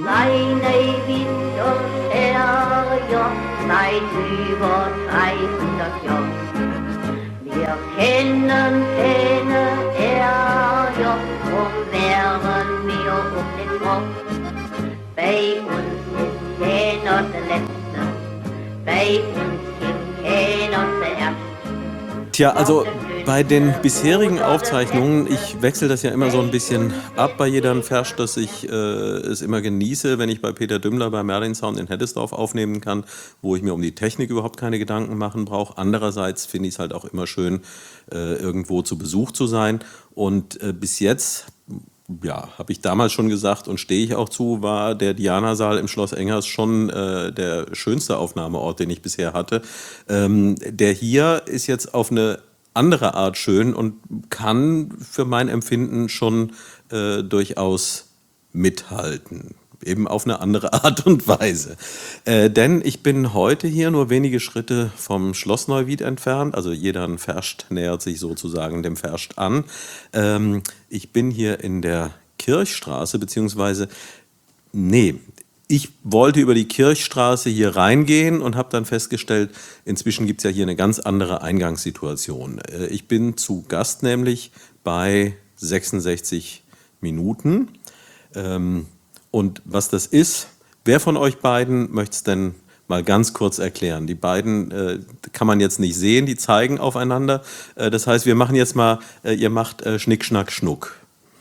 seine Winterferien seit über 300 Jahren. Wir kennen keine Ärger, drum wären wir um den Rock. Bei uns ist keiner der Letzte, bei uns gibt keiner zuerst. Tja, also bei den bisherigen Aufzeichnungen, ich wechsle das ja immer so ein bisschen ab bei jeder Fersch, dass ich es immer genieße, wenn ich bei Peter Dümmler bei Merlin Sound in Heddesdorf aufnehmen kann, wo ich mir um die Technik überhaupt keine Gedanken machen brauche. Andererseits finde ich es halt auch immer schön, irgendwo zu Besuch zu sein. Und bis jetzt, ja, habe ich damals schon gesagt und stehe ich auch zu, war der Diana-Saal im Schloss Engers schon der schönste Aufnahmeort, den ich bisher hatte. Der hier ist jetzt auf eine andere Art schön und kann für mein Empfinden schon durchaus mithalten. Eben auf eine andere Art und Weise. Denn ich bin heute hier nur wenige Schritte vom Schloss Neuwied entfernt. Also jeder Ferscht nähert sich sozusagen dem Ferscht an. Ich bin hier in der Kirchstraße, beziehungsweise, ich wollte über die Kirchstraße hier reingehen und habe dann festgestellt, inzwischen gibt es ja hier eine ganz andere Eingangssituation. Ich bin zu Gast nämlich bei 66 Minuten. Und was das ist, wer von euch beiden möchte es denn mal ganz kurz erklären? Die beiden kann man jetzt nicht sehen, die zeigen aufeinander. Das heißt, wir machen jetzt mal, ihr macht Schnick, Schnack, Schnuck.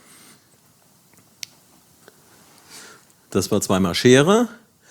Das war zweimal Schere.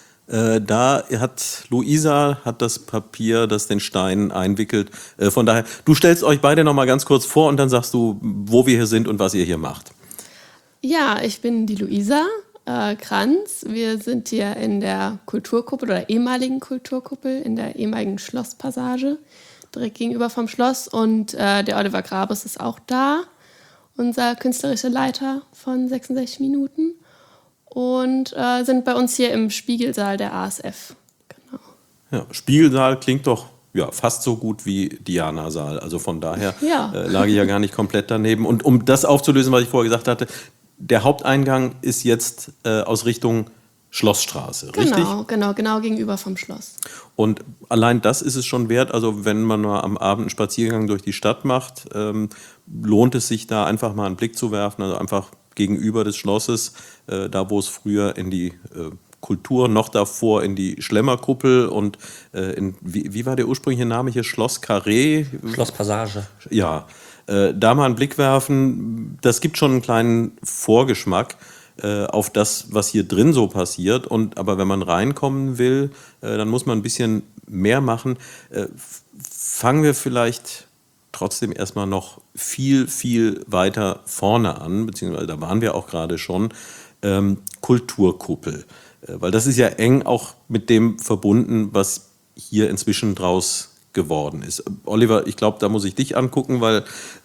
Da hat Luisa das Papier, das den Stein einwickelt. Von daher, du stellst euch beide noch mal ganz kurz vor und dann sagst du, wo wir hier sind und was ihr hier macht. Ja, ich bin die Luisa Kranz. Wir sind hier in der Kulturkuppel oder ehemaligen Kulturkuppel in der ehemaligen Schlosspassage, direkt gegenüber vom Schloss. Und der Oliver Grabes ist auch da, unser künstlerischer Leiter von 66 Minuten. Und sind bei uns hier im Spiegelsaal der ASF. Genau. Ja, Spiegelsaal klingt doch ja, fast so gut wie Diana-Saal. Also von daher lag ich ja gar nicht komplett daneben. Und um das aufzulösen, was ich vorher gesagt hatte, der Haupteingang ist jetzt aus Richtung Schlossstraße, richtig? Genau gegenüber vom Schloss. Und allein das ist es schon wert. Also wenn man mal am Abend einen Spaziergang durch die Stadt macht, lohnt es sich da einfach mal einen Blick zu werfen. Also einfach gegenüber des Schlosses, da wo es früher in die Kultur, noch davor in die Schlemmerkuppel und wie war der ursprüngliche Name hier? Schloss Carré? Schlosspassage. Ja, da mal einen Blick werfen. Das gibt schon einen kleinen Vorgeschmack auf das, was hier drin so passiert. Aber wenn man reinkommen will, dann muss man ein bisschen mehr machen. Fangen wir vielleicht trotzdem erstmal noch viel, viel weiter vorne an, beziehungsweise da waren wir auch gerade schon, Kulturkuppel. Weil das ist ja eng auch mit dem verbunden, was hier inzwischen draus geworden ist. Oliver, ich glaube, da muss ich dich angucken, weil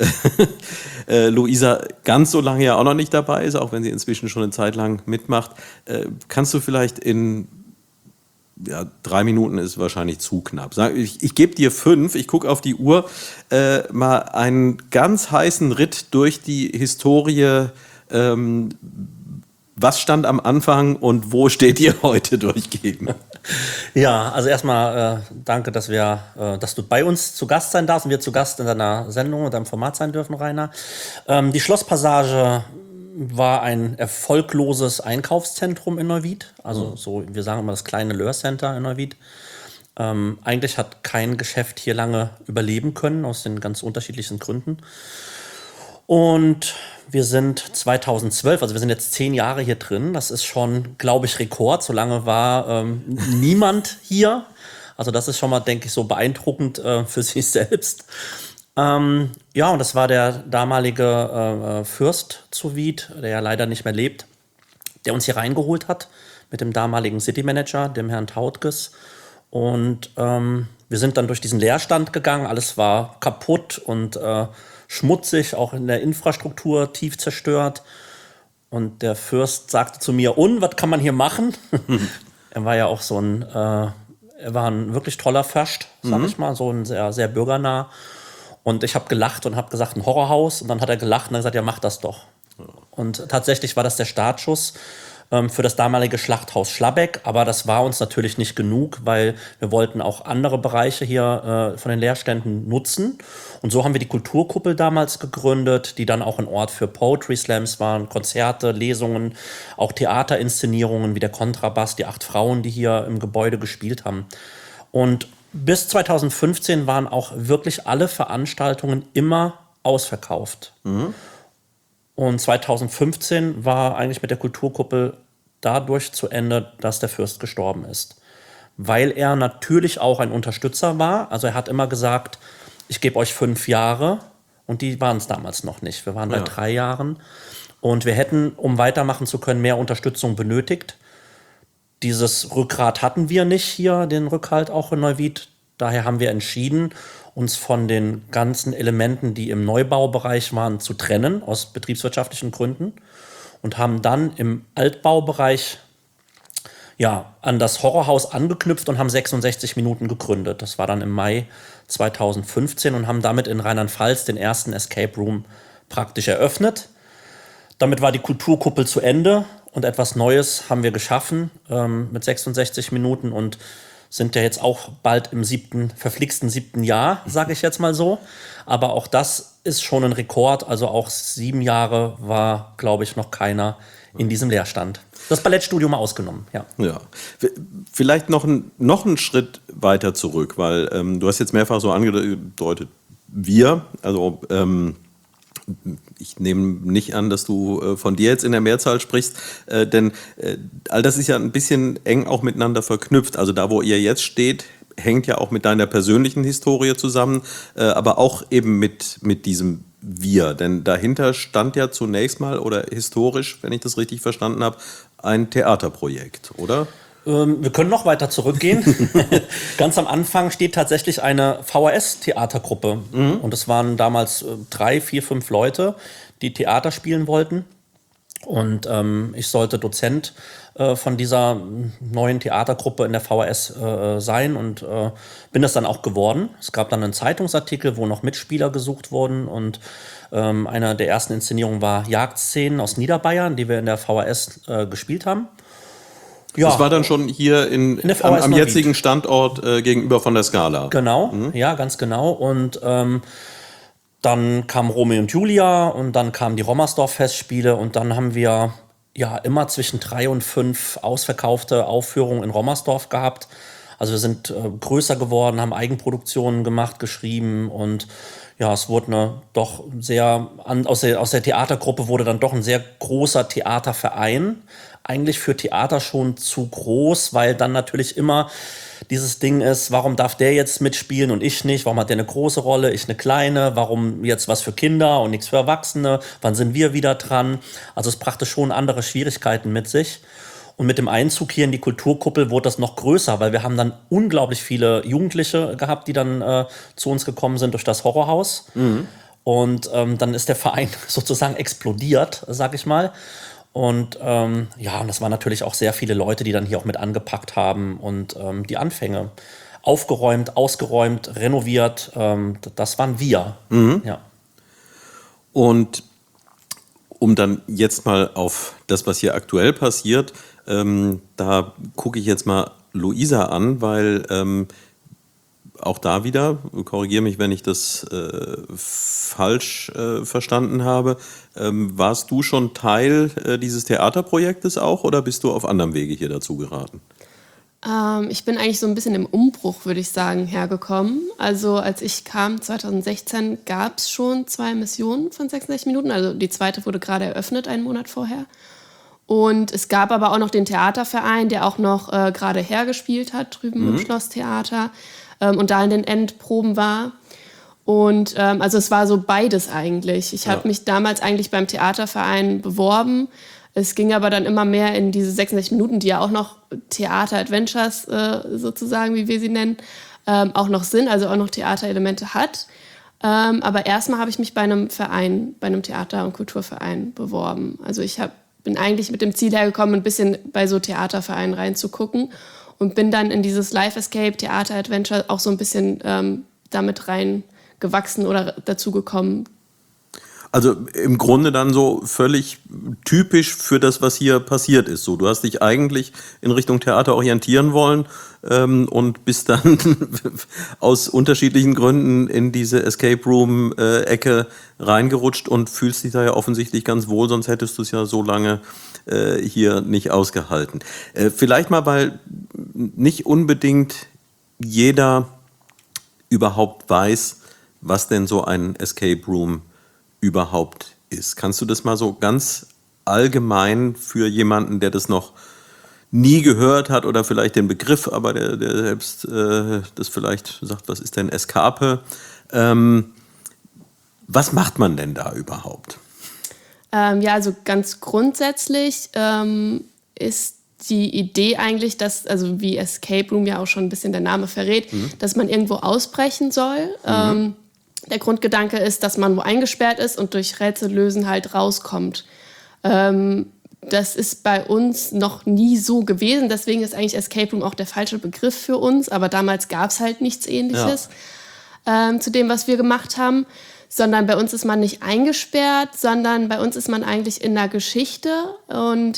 Luisa ganz so lange ja auch noch nicht dabei ist, auch wenn sie inzwischen schon eine Zeit lang mitmacht. Kannst du vielleicht in 3 Minuten ist wahrscheinlich zu knapp. Ich gebe dir 5, ich gucke auf die Uhr, mal einen ganz heißen Ritt durch die Historie. Was stand am Anfang und wo steht ihr heute durchgehen? Ja, also erstmal danke, dass du bei uns zu Gast sein darfst und wir zu Gast in deiner Sendung und deinem Format sein dürfen, Rainer. Die Schlosspassage war ein erfolgloses Einkaufszentrum in Neuwied. Also so, wir sagen immer das kleine Löhr Center in Neuwied. Eigentlich hat kein Geschäft hier lange überleben können, aus den ganz unterschiedlichsten Gründen. Und wir sind 2012, also wir sind jetzt 10 Jahre hier drin. Das ist schon, glaube ich, Rekord. So lange war niemand hier. Also das ist schon mal, denke ich, so beeindruckend für sich selbst. Und das war der damalige Fürst zu Wied, der ja leider nicht mehr lebt, der uns hier reingeholt hat mit dem damaligen City Manager, dem Herrn Tautges. Und wir sind dann durch diesen Leerstand gegangen. Alles war kaputt und schmutzig, auch in der Infrastruktur tief zerstört. Und der Fürst sagte zu mir, was kann man hier machen? Er war ja auch er war ein wirklich toller Fürst, sag ich mal, so ein sehr, sehr bürgernah. Und ich habe gelacht und habe gesagt, ein Horrorhaus. Und dann hat er gelacht und hat gesagt, ja, mach das doch. Und tatsächlich war das der Startschuss. für das damalige Schlachthaus Schlabeck. Aber das war uns natürlich nicht genug, weil wir wollten auch andere Bereiche hier von den Lehrständen nutzen. Und so haben wir die Kulturkuppel damals gegründet, die dann auch ein Ort für Poetry Slams waren, Konzerte, Lesungen, auch Theaterinszenierungen wie der Kontrabass, die 8 Frauen, die hier im Gebäude gespielt haben. Und bis 2015 waren auch wirklich alle Veranstaltungen immer ausverkauft. Und 2015 war eigentlich mit der Kulturkuppel dadurch zu Ende, dass der Fürst gestorben ist. Weil er natürlich auch ein Unterstützer war. Also er hat immer gesagt, ich gebe euch 5 Jahre. Und die waren es damals noch nicht. Wir waren bei 3 Jahren. Und wir hätten, um weitermachen zu können, mehr Unterstützung benötigt. Dieses Rückgrat hatten wir nicht hier, den Rückhalt auch in Neuwied. Daher haben wir entschieden, uns von den ganzen Elementen, die im Neubaubereich waren, zu trennen, aus betriebswirtschaftlichen Gründen. Und haben dann im Altbaubereich an das Horrorhaus angeknüpft und haben 66 Minuten gegründet. Das war dann im Mai 2015 und haben damit in Rheinland-Pfalz den ersten Escape Room praktisch eröffnet. Damit war die Kulturkuppel zu Ende und etwas Neues haben wir geschaffen mit 66 Minuten und sind ja jetzt auch bald im verflixten 7. Jahr, sage ich jetzt mal so. Aber auch das ist schon ein Rekord. Also auch 7 Jahre war, glaube ich, noch keiner in diesem Leerstand. Das Ballettstudio mal ausgenommen, ja. Vielleicht noch einen Schritt weiter zurück, weil du hast jetzt mehrfach so angedeutet, ich nehme nicht an, dass du von dir jetzt in der Mehrzahl sprichst, denn all das ist ja ein bisschen eng auch miteinander verknüpft. Also da, wo ihr jetzt steht, hängt ja auch mit deiner persönlichen Historie zusammen, aber auch eben mit diesem Wir. Denn dahinter stand ja zunächst mal, oder historisch, wenn ich das richtig verstanden habe, ein Theaterprojekt, oder? Wir können noch weiter zurückgehen. Ganz am Anfang steht tatsächlich eine VHS-Theatergruppe. Und es waren damals 3, 4, 5 Leute, die Theater spielen wollten. Und ich sollte Dozent von dieser neuen Theatergruppe in der VHS sein und bin das dann auch geworden. Es gab dann einen Zeitungsartikel, wo noch Mitspieler gesucht wurden. Und einer der ersten Inszenierungen war Jagdszenen aus Niederbayern, die wir in der VHS gespielt haben. Ja. Das war dann schon hier am jetzigen Standort gegenüber von der Scala. Genau, ja, ganz genau. Und dann kam Romeo und Julia und dann kamen die Rommersdorf-Festspiele und dann haben wir immer zwischen 3 und 5 ausverkaufte Aufführungen in Rommersdorf gehabt. Also wir sind größer geworden, haben Eigenproduktionen gemacht, geschrieben und es wurde aus der Theatergruppe wurde dann doch ein sehr großer Theaterverein. Eigentlich für Theater schon zu groß, weil dann natürlich immer dieses Ding ist, warum darf der jetzt mitspielen und ich nicht? Warum hat der eine große Rolle, ich eine kleine? Warum jetzt was für Kinder und nichts für Erwachsene? Wann sind wir wieder dran? Also es brachte schon andere Schwierigkeiten mit sich. Und mit dem Einzug hier in die Kulturkuppel wurde das noch größer, weil wir haben dann unglaublich viele Jugendliche gehabt, die dann zu uns gekommen sind durch das Horrorhaus. Und dann ist der Verein sozusagen explodiert, sag ich mal. Und und das waren natürlich auch sehr viele Leute, die dann hier auch mit angepackt haben und die Anfänge aufgeräumt, ausgeräumt, renoviert, das waren wir. Ja. Und um dann jetzt mal auf das, was hier aktuell passiert, da gucke ich jetzt mal Luisa an, weil auch da wieder, korrigiere mich, wenn ich das falsch verstanden habe, warst du schon Teil dieses Theaterprojektes auch oder bist du auf anderem Wege hier dazu geraten? Ich bin eigentlich so ein bisschen im Umbruch, würde ich sagen, hergekommen. Also als ich kam, 2016, gab es schon 2 Missionen von 66 Minuten. Also die zweite wurde gerade eröffnet, einen Monat vorher. Und es gab aber auch noch den Theaterverein, der auch noch gerade hergespielt hat, drüben im Schlosstheater. Und da in den Endproben war. Und also es war so beides eigentlich. Ich habe mich damals eigentlich beim Theaterverein beworben. Es ging aber dann immer mehr in diese 66 Minuten, die ja auch noch Theater-Adventures sozusagen, wie wir sie nennen, auch noch sind, also auch noch Theaterelemente hat. Aber erstmal habe ich mich bei einem Verein, bei einem Theater- und Kulturverein beworben. Also ich bin eigentlich mit dem Ziel hergekommen, ein bisschen bei so Theatervereinen reinzugucken. Und bin dann in dieses Live-Escape, Theater-Adventure auch so ein bisschen damit reingewachsen oder dazu gekommen. Also im Grunde dann so völlig typisch für das, was hier passiert ist. So, du hast dich eigentlich in Richtung Theater orientieren wollen und bist dann aus unterschiedlichen Gründen in diese Escape Room-Ecke reingerutscht und fühlst dich da ja offensichtlich ganz wohl, sonst hättest du es ja so lange hier nicht ausgehalten. Vielleicht mal, weil nicht unbedingt jeder überhaupt weiß, was denn so ein Escape Room überhaupt ist. Kannst du das mal so ganz allgemein für jemanden, der das noch nie gehört hat oder vielleicht den Begriff, aber der selbst das vielleicht sagt, was ist denn Escape? Was macht man denn da überhaupt? Ja, also ganz grundsätzlich ist die Idee eigentlich, dass, also wie Escape Room ja auch schon ein bisschen der Name verrät, dass man irgendwo ausbrechen soll. Der Grundgedanke ist, dass man wo eingesperrt ist und durch Rätsellösen halt rauskommt. Das ist bei uns noch nie so gewesen, deswegen ist eigentlich Escape Room auch der falsche Begriff für uns, aber damals gab es halt nichts Ähnliches zu dem, was wir gemacht haben, sondern bei uns ist man nicht eingesperrt, sondern bei uns ist man eigentlich in der Geschichte und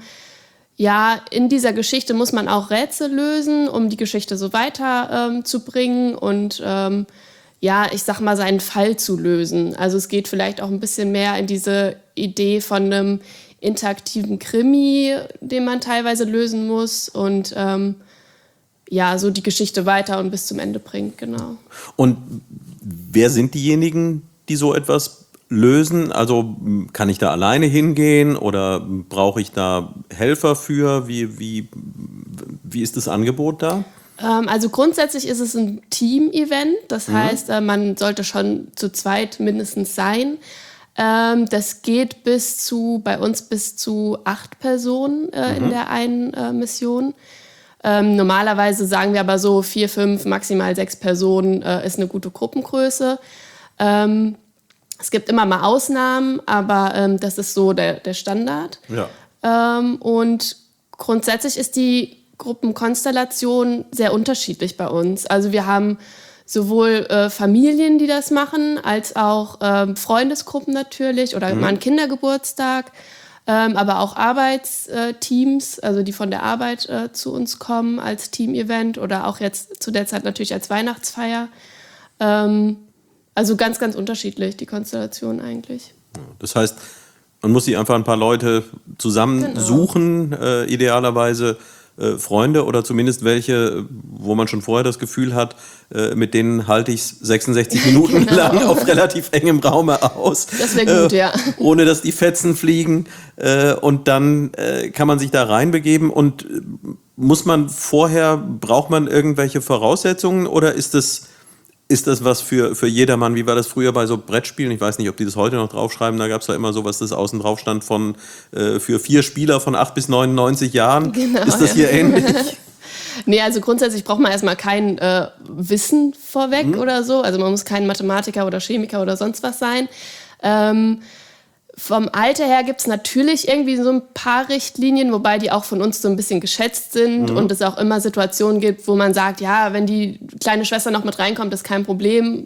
ja, in dieser Geschichte muss man auch Rätsel lösen, um die Geschichte so weiter zu bringen und ja, ich sag mal, seinen Fall zu lösen. Also es geht vielleicht auch ein bisschen mehr in diese Idee von einem interaktiven Krimi, den man teilweise lösen muss und ja, so die Geschichte weiter und bis zum Ende bringt, genau. Und wer sind diejenigen, die so etwas lösen? Also kann ich da alleine hingehen oder brauche ich da Helfer für? Wie ist das Angebot da? Also grundsätzlich ist es ein Team-Event, das heißt, man sollte schon zu zweit mindestens sein. Das geht bei uns bis zu 8 Personen in der einen Mission. Normalerweise sagen wir aber so 4, 5, maximal 6 Personen ist eine gute Gruppengröße. Es gibt immer mal Ausnahmen, aber das ist so der Standard. Ja. Und grundsätzlich ist die Gruppenkonstellation sehr unterschiedlich bei uns. Also wir haben sowohl Familien, die das machen, als auch Freundesgruppen natürlich oder mal einen Kindergeburtstag, aber auch Arbeitsteams, also die von der Arbeit zu uns kommen als Team-Event oder auch jetzt zu der Zeit natürlich als Weihnachtsfeier. Also ganz, ganz unterschiedlich, die Konstellation eigentlich. Das heißt, man muss sich einfach ein paar Leute zusammensuchen, idealerweise Freunde oder zumindest welche, wo man schon vorher das Gefühl hat, mit denen halte ich 66 Minuten lang auf relativ engem Raume aus. Das wäre gut, ja. Ohne dass die Fetzen fliegen. Und dann kann man sich da reinbegeben. Und braucht man irgendwelche Voraussetzungen oder ist das was für jedermann? Wie war das früher bei so Brettspielen? Ich weiß nicht, ob die das heute noch draufschreiben. Da gab es ja immer so, was das außen drauf stand für 4 Spieler von 8 bis 99 Jahren. Genau, ist das hier ähnlich? Nee, also grundsätzlich braucht man erstmal kein Wissen vorweg oder so. Also man muss kein Mathematiker oder Chemiker oder sonst was sein. Vom Alter her gibt es natürlich irgendwie so ein paar Richtlinien, wobei die auch von uns so ein bisschen geschätzt sind und es auch immer Situationen gibt, wo man sagt, ja, wenn die kleine Schwester noch mit reinkommt, ist kein Problem.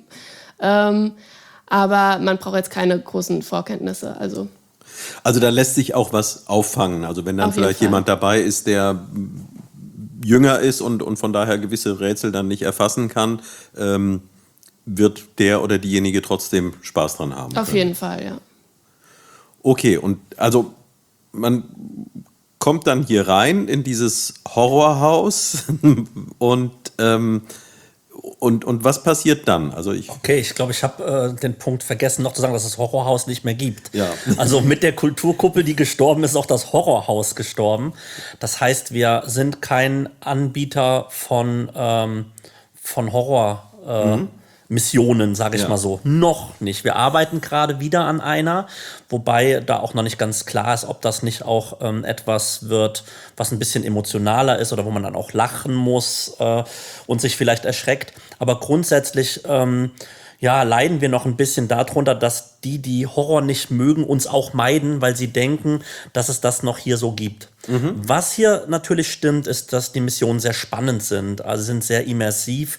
Aber man braucht jetzt keine großen Vorkenntnisse. Also da lässt sich auch was auffangen. Also wenn dann vielleicht jemand dabei ist, der jünger ist und von daher gewisse Rätsel dann nicht erfassen kann, wird der oder diejenige trotzdem Spaß dran haben. Auf jeden Fall, ja. Okay, und also man kommt dann hier rein in dieses Horrorhaus und was passiert dann? Also ich glaube, ich habe den Punkt vergessen, noch zu sagen, dass es das Horrorhaus nicht mehr gibt. Ja. Also mit der Kulturkuppel, die gestorben ist, ist auch das Horrorhaus gestorben. Das heißt, wir sind kein Anbieter von Horror. Missionen, sage ich mal so. Noch nicht. Wir arbeiten gerade wieder an einer, wobei da auch noch nicht ganz klar ist, ob das nicht auch etwas wird, was ein bisschen emotionaler ist oder wo man dann auch lachen muss und sich vielleicht erschreckt. Aber grundsätzlich leiden wir noch ein bisschen darunter, dass die Horror nicht mögen, uns auch meiden, weil sie denken, dass es das noch hier so gibt. Was hier natürlich stimmt, ist, dass die Missionen sehr spannend sind, also sind sehr immersiv.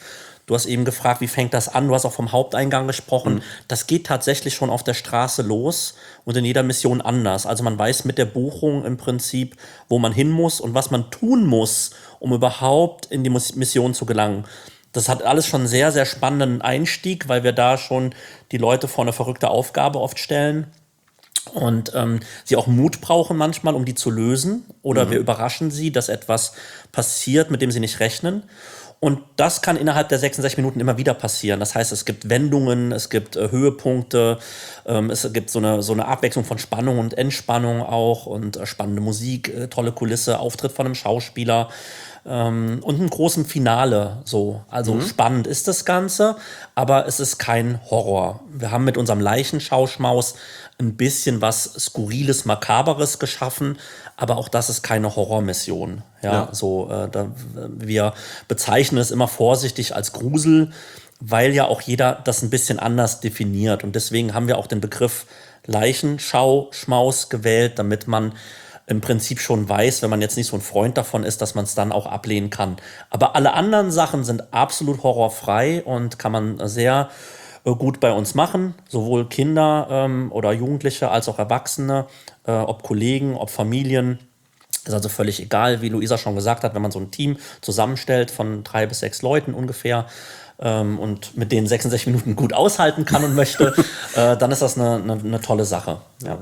Du hast eben gefragt, wie fängt das an? Du hast auch vom Haupteingang gesprochen. Das geht tatsächlich schon auf der Straße los und in jeder Mission anders. Also man weiß mit der Buchung im Prinzip, wo man hin muss und was man tun muss, um überhaupt in die Mission zu gelangen. Das hat alles schon einen sehr, sehr spannenden Einstieg, weil wir da schon die Leute vor eine verrückte Aufgabe oft stellen. Und sie auch Mut brauchen manchmal, um die zu lösen. Oder wir überraschen sie, dass etwas passiert, mit dem sie nicht rechnen. Und das kann innerhalb der 66 Minuten immer wieder passieren. Das heißt, es gibt Wendungen, es gibt Höhepunkte, es gibt so eine Abwechslung von Spannung und Entspannung auch und spannende Musik, tolle Kulisse, Auftritt von einem Schauspieler und einem großen Finale. So. Also spannend ist das Ganze, aber es ist kein Horror. Wir haben mit unserem Leichenschauschmaus ein bisschen was Skurriles, Makaberes geschaffen, aber auch das ist keine Horrormission. Ja. Wir bezeichnen es immer vorsichtig als Grusel, weil ja auch jeder das ein bisschen anders definiert. Und deswegen haben wir auch den Begriff Leichenschauschmaus gewählt, damit man im Prinzip schon weiß, wenn man jetzt nicht so ein Freund davon ist, dass man es dann auch ablehnen kann. Aber alle anderen Sachen sind absolut horrorfrei und kann man sehr gut bei uns machen, sowohl Kinder oder Jugendliche als auch Erwachsene, ob Kollegen, ob Familien. Ist also völlig egal, wie Luisa schon gesagt hat, wenn man so ein Team zusammenstellt von 3 bis 6 Leuten ungefähr und mit denen 66 Minuten gut aushalten kann und möchte, dann ist das eine tolle Sache. Ja.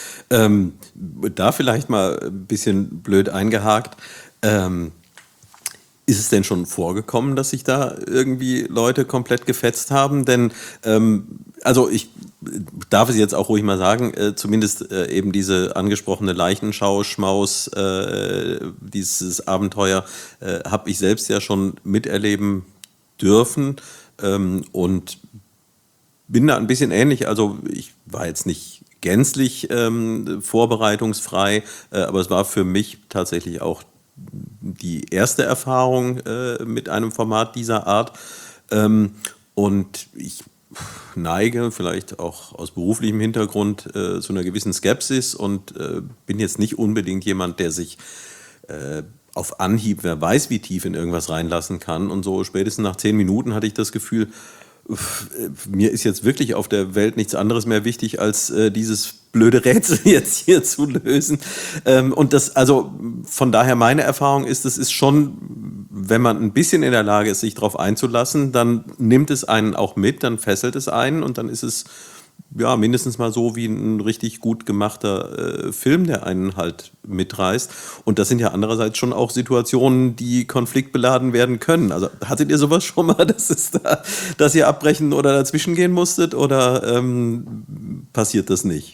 Da vielleicht mal ein bisschen blöd eingehakt. Ist es denn schon vorgekommen, dass sich da irgendwie Leute komplett gefetzt haben? Denn, also ich darf es jetzt auch ruhig mal sagen, zumindest eben diese angesprochene Leichenschau-Schmaus, dieses Abenteuer, habe ich selbst ja schon miterleben dürfen und bin da ein bisschen ähnlich. Also ich war jetzt nicht gänzlich vorbereitungsfrei, aber es war für mich tatsächlich auch die erste Erfahrung mit einem Format dieser Art. Und ich neige vielleicht auch aus beruflichem Hintergrund zu einer gewissen Skepsis und bin jetzt nicht unbedingt jemand, der sich auf Anhieb, wer weiß wie tief, in irgendwas reinlassen kann. Und so spätestens nach 10 Minuten hatte ich das Gefühl, mir ist jetzt wirklich auf der Welt nichts anderes mehr wichtig, als dieses blöde Rätsel jetzt hier zu lösen. Und das, also von daher meine Erfahrung ist, es ist schon, wenn man ein bisschen in der Lage ist, sich darauf einzulassen, dann nimmt es einen auch mit, dann fesselt es einen und dann ist es ja mindestens mal so wie ein richtig gut gemachter Film, der einen halt mitreißt. Und das sind ja andererseits schon auch Situationen, die konfliktbeladen werden können. Also hattet ihr sowas schon mal, dass ihr abbrechen oder dazwischen gehen musstet oder passiert das nicht?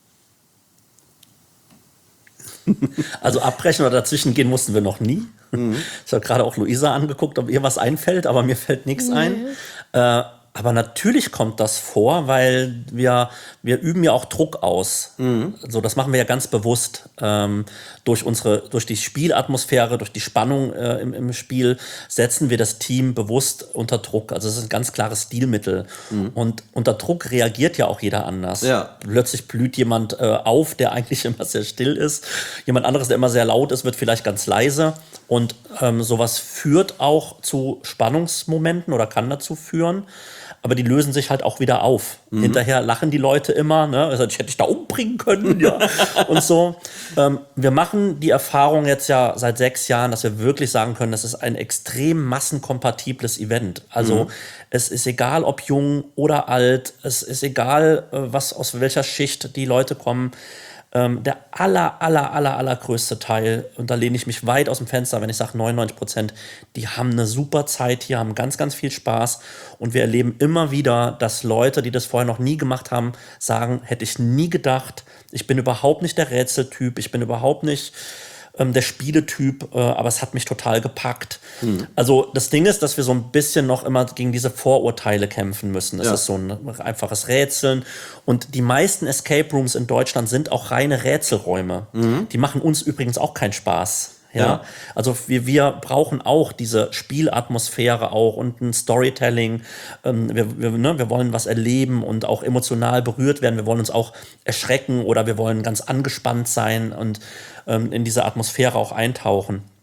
Also abbrechen oder dazwischen gehen mussten wir noch nie. Ich habe gerade auch Luisa angeguckt, ob ihr was einfällt, aber mir fällt nichts ein. Aber natürlich kommt das vor, weil wir üben ja auch Druck aus. So, das machen wir ja ganz bewusst. Durch die Spielatmosphäre, durch die Spannung im Spiel setzen wir das Team bewusst unter Druck. Also es ist ein ganz klares Stilmittel. Und unter Druck reagiert ja auch jeder anders. Ja. Plötzlich blüht jemand auf, der eigentlich immer sehr still ist. Jemand anderes, der immer sehr laut ist, wird vielleicht ganz leise. Und sowas führt auch zu Spannungsmomenten oder kann dazu führen. Aber die lösen sich halt auch wieder auf. Hinterher lachen die Leute immer, ne? Also, ich hätte dich da umbringen können, ja. Und so. Wir machen die Erfahrung jetzt ja seit 6 Jahren, dass wir wirklich sagen können, das ist ein extrem massenkompatibles Event. Also es ist egal, ob jung oder alt, es ist egal, aus welcher Schicht die Leute kommen. Der allergrößte Teil, und da lehne ich mich weit aus dem Fenster, wenn ich sage 99%, die haben eine super Zeit hier, haben ganz, ganz viel Spaß. Und wir erleben immer wieder, dass Leute, die das vorher noch nie gemacht haben, sagen, hätte ich nie gedacht, ich bin überhaupt nicht der Rätseltyp, ich bin überhaupt nicht der Spieletyp, aber es hat mich total gepackt. Also das Ding ist, dass wir so ein bisschen noch immer gegen diese Vorurteile kämpfen müssen. Es ist so ein einfaches Rätseln. Und die meisten Escape Rooms in Deutschland sind auch reine Rätselräume. Die machen uns übrigens auch keinen Spaß. Ja, also wir brauchen auch diese Spielatmosphäre auch und ein Storytelling. Wir wollen was erleben und auch emotional berührt werden. Wir wollen uns auch erschrecken oder wir wollen ganz angespannt sein und in diese Atmosphäre auch eintauchen.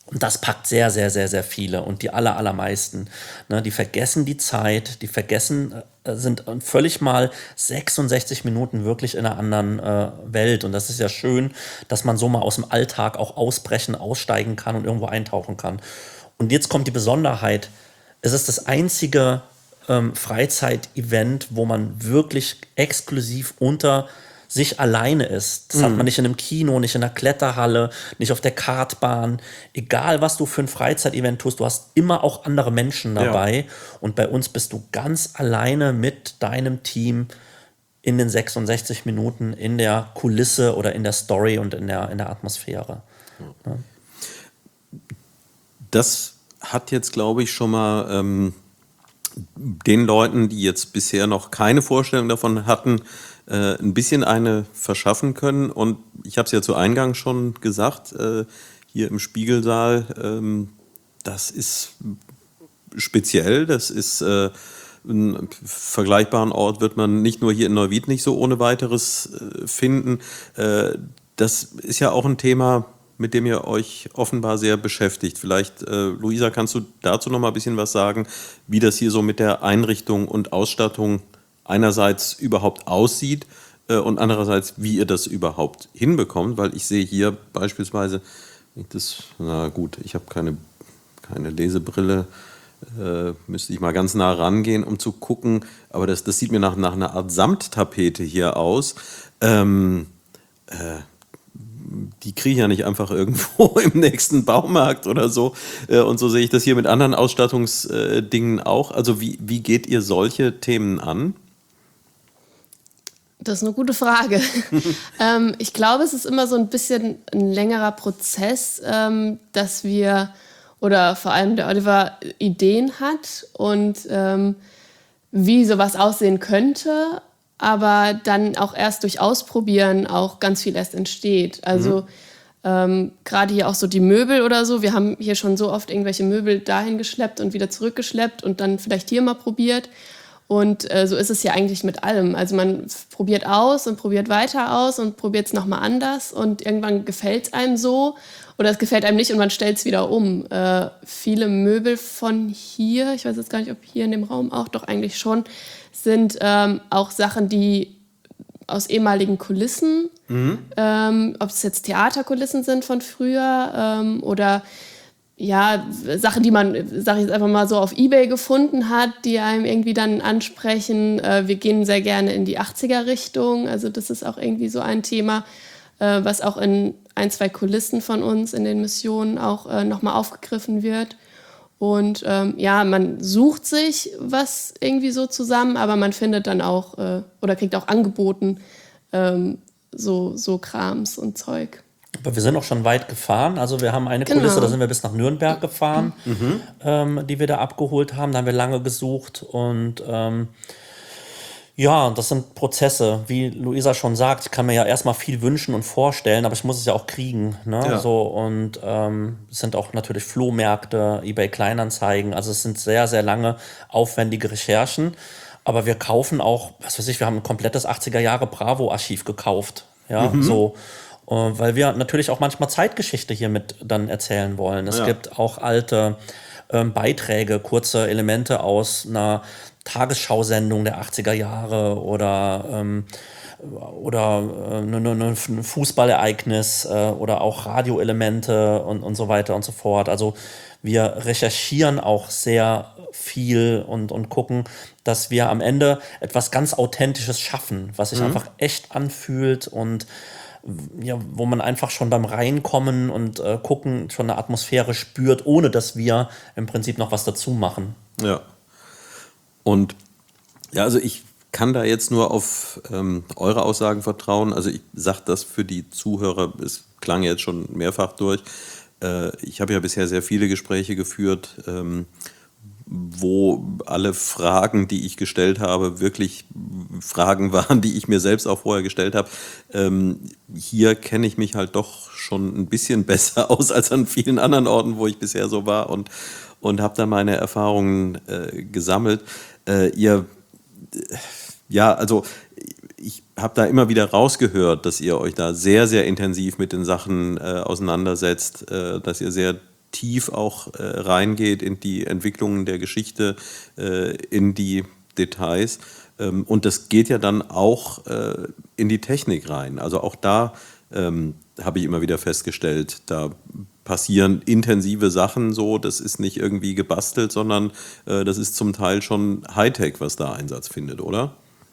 Und das packt sehr, sehr, sehr, sehr viele und die allermeisten. Ne, die vergessen die Zeit, sind völlig mal 66 Minuten wirklich in einer anderen Welt. Und das ist ja schön, dass man so mal aus dem Alltag auch ausbrechen, aussteigen kann und irgendwo eintauchen kann. Und jetzt kommt die Besonderheit, es ist das einzige Freizeitevent, wo man wirklich exklusiv unter sich alleine ist. Das hat man nicht in einem Kino, nicht in einer Kletterhalle, nicht auf der Kartbahn. Egal, was du für ein Freizeitevent tust, du hast immer auch andere Menschen dabei. Ja. Und bei uns bist du ganz alleine mit deinem Team in den 66 Minuten in der Kulisse oder in der Story und in der Atmosphäre. Ja. Das hat jetzt, glaube ich, schon mal den Leuten, die jetzt bisher noch keine Vorstellung davon hatten, ein bisschen eine verschaffen können. Und ich habe es ja zu Eingang schon gesagt, hier im Spiegelsaal, das ist speziell, das ist einen vergleichbaren Ort wird man nicht nur hier in Neuwied nicht so ohne weiteres finden. Das ist ja auch ein Thema, mit dem ihr euch offenbar sehr beschäftigt. Vielleicht, Luisa, kannst du dazu noch mal ein bisschen was sagen, wie das hier so mit der Einrichtung und Ausstattung einerseits überhaupt aussieht und andererseits, wie ihr das überhaupt hinbekommt, weil ich sehe hier beispielsweise, ich habe keine Lesebrille, müsste ich mal ganz nah rangehen, um zu gucken, aber das sieht mir nach einer Art Samttapete hier aus. Die kriege ich ja nicht einfach irgendwo im nächsten Baumarkt oder so. Und so sehe ich das hier mit anderen Ausstattungsdingen auch. Also wie geht ihr solche Themen an? Das ist eine gute Frage. Ich glaube, es ist immer so ein bisschen ein längerer Prozess, dass wir, oder vor allem der Oliver, Ideen hat und wie sowas aussehen könnte, aber dann auch erst durch Ausprobieren auch ganz viel erst entsteht. Also gerade hier auch so die Möbel oder so. Wir haben hier schon so oft irgendwelche Möbel dahin geschleppt und wieder zurückgeschleppt und dann vielleicht hier mal probiert. Und so ist es ja eigentlich mit allem. Also man probiert aus und probiert weiter aus und probiert es nochmal anders und irgendwann gefällt es einem so oder es gefällt einem nicht und man stellt es wieder um. Viele Möbel von hier, ich weiß jetzt gar nicht, ob hier in dem Raum auch, doch eigentlich schon, sind auch Sachen, die aus ehemaligen Kulissen, ob es jetzt Theaterkulissen sind von früher oder ja, Sachen, die man, sage ich jetzt einfach mal so, auf eBay gefunden hat, die einem irgendwie dann ansprechen. Wir gehen sehr gerne in die 80er-Richtung. Also das ist auch irgendwie so ein Thema, was auch in 1, 2 Kulissen von uns in den Missionen auch nochmal aufgegriffen wird. Und man sucht sich was irgendwie so zusammen, aber man findet dann auch oder kriegt auch angeboten so Krams und Zeug. Aber wir sind auch schon weit gefahren. Also wir haben eine Kulisse, da sind wir bis nach Nürnberg gefahren, die wir da abgeholt haben. Da haben wir lange gesucht und das sind Prozesse. Wie Luisa schon sagt, ich kann mir ja erstmal viel wünschen und vorstellen, aber ich muss es ja auch kriegen. Ne? Ja. So, und es sind auch natürlich Flohmärkte, eBay-Kleinanzeigen. Also es sind sehr, sehr lange, aufwendige Recherchen. Aber wir kaufen auch, wir haben ein komplettes 80er-Jahre-Bravo-Archiv gekauft. Ja, so. Weil wir natürlich auch manchmal Zeitgeschichte hier mit dann erzählen wollen. Es gibt auch alte Beiträge, kurze Elemente aus einer Tagesschausendung der 80er Jahre oder ein Fußballereignis oder auch Radioelemente und so weiter und so fort. Also wir recherchieren auch sehr viel und gucken, dass wir am Ende etwas ganz Authentisches schaffen, was sich einfach echt anfühlt und wo man einfach schon beim Reinkommen und Gucken schon eine Atmosphäre spürt, ohne dass wir im Prinzip noch was dazu machen. Ja. Und also ich kann da jetzt nur auf eure Aussagen vertrauen. Also ich sage das für die Zuhörer, es klang jetzt schon mehrfach durch. Ich habe ja bisher sehr viele Gespräche geführt, wo alle Fragen, die ich gestellt habe, wirklich Fragen waren, die ich mir selbst auch vorher gestellt habe. Hier kenne ich mich halt doch schon ein bisschen besser aus als an vielen anderen Orten, wo ich bisher so war und habe da meine Erfahrungen gesammelt. Ich habe da immer wieder rausgehört, dass ihr euch da sehr, sehr intensiv mit den Sachen auseinandersetzt, dass ihr sehr tief auch reingeht in die Entwicklungen der Geschichte, in die Details. Und das geht ja dann auch in die Technik rein. Also auch da habe ich immer wieder festgestellt, da passieren intensive Sachen so, das ist nicht irgendwie gebastelt, sondern das ist zum Teil schon Hightech, was da Einsatz findet, oder?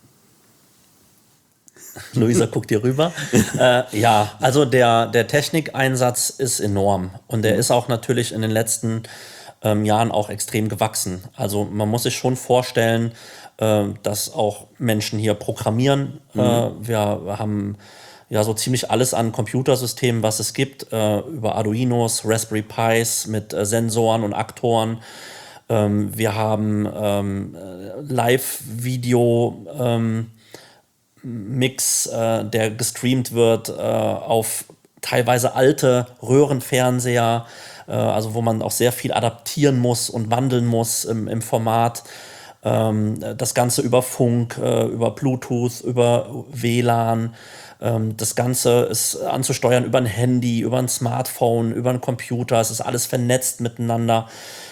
Luisa guckt hier rüber. Ja, also der Technikeinsatz ist enorm und der ist auch natürlich in den letzten Jahren auch extrem gewachsen. Also man muss sich schon vorstellen, dass auch Menschen hier programmieren. Wir haben ja so ziemlich alles an Computersystemen, was es gibt, über Arduinos, Raspberry Pis mit Sensoren und Aktoren. Wir haben Live-Video Mix, der gestreamt wird auf teilweise alte Röhrenfernseher, also wo man auch sehr viel adaptieren muss und wandeln muss im Format. Das Ganze über Funk, über Bluetooth, über WLAN. Das Ganze ist anzusteuern über ein Handy, über ein Smartphone, über einen Computer. Es ist alles vernetzt miteinander.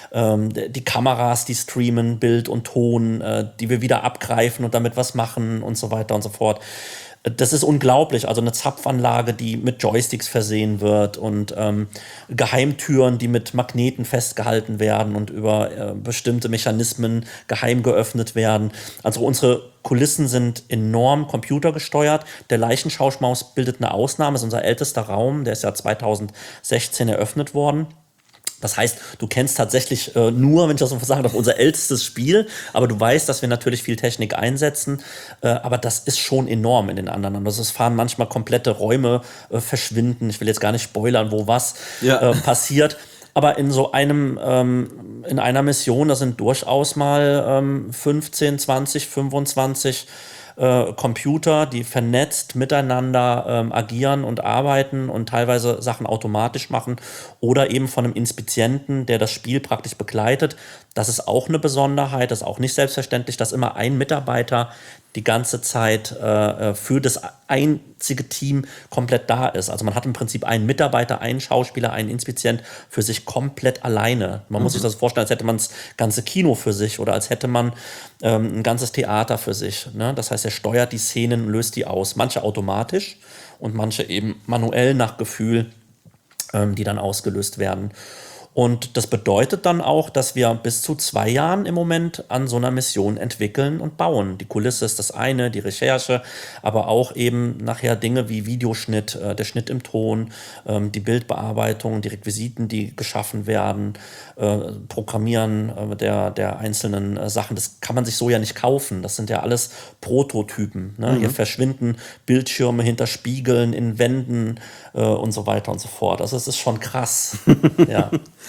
Die Kameras, die streamen Bild und Ton, die wir wieder abgreifen und damit was machen und so weiter und so fort. Das ist unglaublich. Also eine Zapfanlage, die mit Joysticks versehen wird und Geheimtüren, die mit Magneten festgehalten werden und über bestimmte Mechanismen geheim geöffnet werden. Also unsere Kulissen sind enorm computergesteuert. Der Leichenschauschmaus bildet eine Ausnahme, ist unser ältester Raum. Der ist ja 2016 eröffnet worden. Das heißt, du kennst tatsächlich nur, wenn ich das so sagen darf, unser ältestes Spiel, aber du weißt, dass wir natürlich viel Technik einsetzen, aber das ist schon enorm in den anderen. Also es fahren manchmal komplette Räume verschwinden. Ich will jetzt gar nicht spoilern, wo was passiert. Aber in so einem, in einer Mission, da sind durchaus mal 15, 20, 25 Computer, die vernetzt miteinander agieren und arbeiten und teilweise Sachen automatisch machen oder eben von einem Inspizienten, der das Spiel praktisch begleitet. Das ist auch eine Besonderheit, das ist auch nicht selbstverständlich, dass immer ein Mitarbeiter die ganze Zeit für das einzige Team komplett da ist. Also man hat im Prinzip einen Mitarbeiter, einen Schauspieler, einen Inspizient für sich komplett alleine. Man muss sich das vorstellen, als hätte man das ganze Kino für sich oder als hätte man ein ganzes Theater für sich. Ne? Das heißt, er steuert die Szenen und löst die aus. Manche automatisch und manche eben manuell nach Gefühl, die dann ausgelöst werden. Und das bedeutet dann auch, dass wir bis zu 2 Jahren im Moment an so einer Mission entwickeln und bauen. Die Kulisse ist das eine, die Recherche, aber auch eben nachher Dinge wie Videoschnitt, der Schnitt im Ton, die Bildbearbeitung, die Requisiten, die geschaffen werden, Programmieren der einzelnen Sachen. Das kann man sich so ja nicht kaufen. Das sind ja alles Prototypen. Ne? Hier verschwinden Bildschirme hinter Spiegeln, in Wänden und so weiter und so fort. Also es ist schon krass. Ja.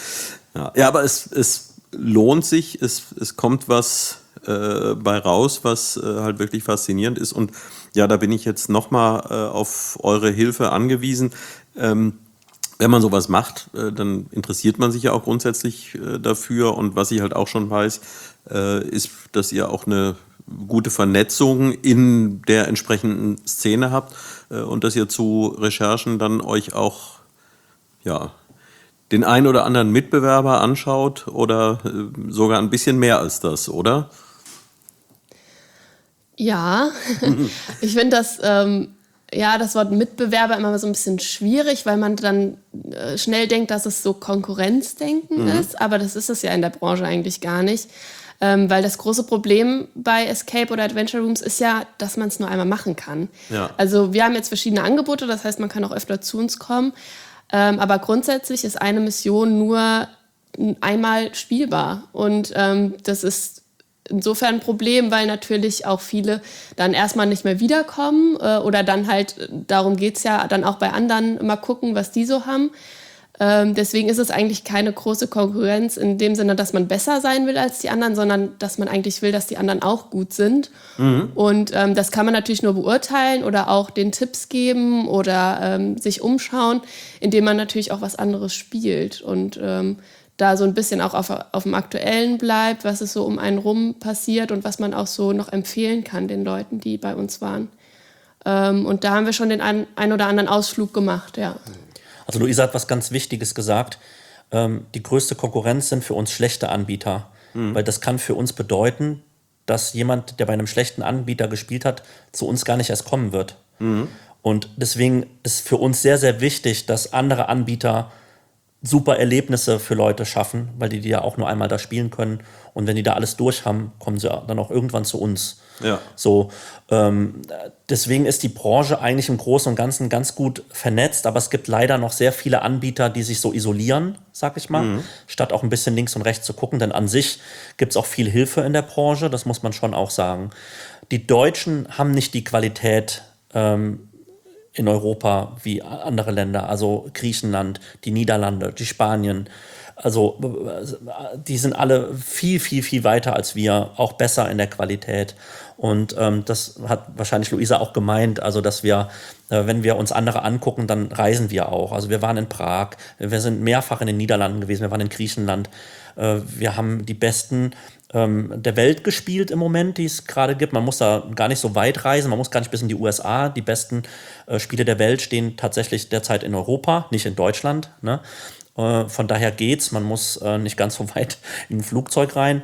Ja, aber es lohnt sich, es kommt was bei raus, was halt wirklich faszinierend ist. Und ja, da bin ich jetzt nochmal auf eure Hilfe angewiesen. Wenn man sowas macht, dann interessiert man sich ja auch grundsätzlich dafür. Und was ich halt auch schon weiß, ist, dass ihr auch eine gute Vernetzung in der entsprechenden Szene habt und dass ihr zu Recherchen dann euch auch den einen oder anderen Mitbewerber anschaut oder sogar ein bisschen mehr als das, oder? Ja, ich finde das Wort Mitbewerber immer so ein bisschen schwierig, weil man dann schnell denkt, dass es so Konkurrenzdenken ist, aber das ist es ja in der Branche eigentlich gar nicht. Weil das große Problem bei Escape oder Adventure Rooms ist ja, dass man es nur einmal machen kann. Ja. Also wir haben jetzt verschiedene Angebote, das heißt, man kann auch öfter zu uns kommen. Aber grundsätzlich ist eine Mission nur einmal spielbar. Und das ist insofern ein Problem, weil natürlich auch viele dann erstmal nicht mehr wiederkommen oder dann halt, darum geht es ja dann auch bei anderen, mal gucken, was die so haben. Deswegen ist es eigentlich keine große Konkurrenz in dem Sinne, dass man besser sein will als die anderen, sondern dass man eigentlich will, dass die anderen auch gut sind. Und das kann man natürlich nur beurteilen oder auch den Tipps geben oder sich umschauen, indem man natürlich auch was anderes spielt und da so ein bisschen auch auf dem Aktuellen bleibt, was es so um einen rum passiert und was man auch so noch empfehlen kann den Leuten, die bei uns waren. Und da haben wir schon den ein oder anderen Ausflug gemacht, ja. Also Luisa hat was ganz Wichtiges gesagt. die größte Konkurrenz sind für uns schlechte Anbieter. Weil das kann für uns bedeuten, dass jemand, der bei einem schlechten Anbieter gespielt hat, zu uns gar nicht erst kommen wird. Und deswegen ist für uns sehr, sehr wichtig, dass andere Anbieter super Erlebnisse für Leute schaffen, weil die ja auch nur einmal da spielen können. Und wenn die da alles durch haben, kommen sie dann auch irgendwann zu uns. Ja. So, deswegen ist die Branche eigentlich im Großen und Ganzen ganz gut vernetzt, aber es gibt leider noch sehr viele Anbieter, die sich so isolieren, sag ich mal, statt auch ein bisschen links und rechts zu gucken, denn an sich gibt es auch viel Hilfe in der Branche, das muss man schon auch sagen. Die Deutschen haben nicht die Qualität in Europa wie andere Länder, also Griechenland, die Niederlande, die Spanien. Also die sind alle viel, viel, viel weiter als wir, auch besser in der Qualität. Und das hat wahrscheinlich Luisa auch gemeint, also dass wir, wenn wir uns andere angucken, dann reisen wir auch. Also wir waren in Prag, wir sind mehrfach in den Niederlanden gewesen, wir waren in Griechenland. Wir haben die besten der Welt gespielt im Moment, die es gerade gibt. Man muss da gar nicht so weit reisen, man muss gar nicht bis in die USA. Die besten Spiele der Welt stehen tatsächlich derzeit in Europa, nicht in Deutschland, ne? Von daher geht's, man muss nicht ganz so weit in ein Flugzeug rein.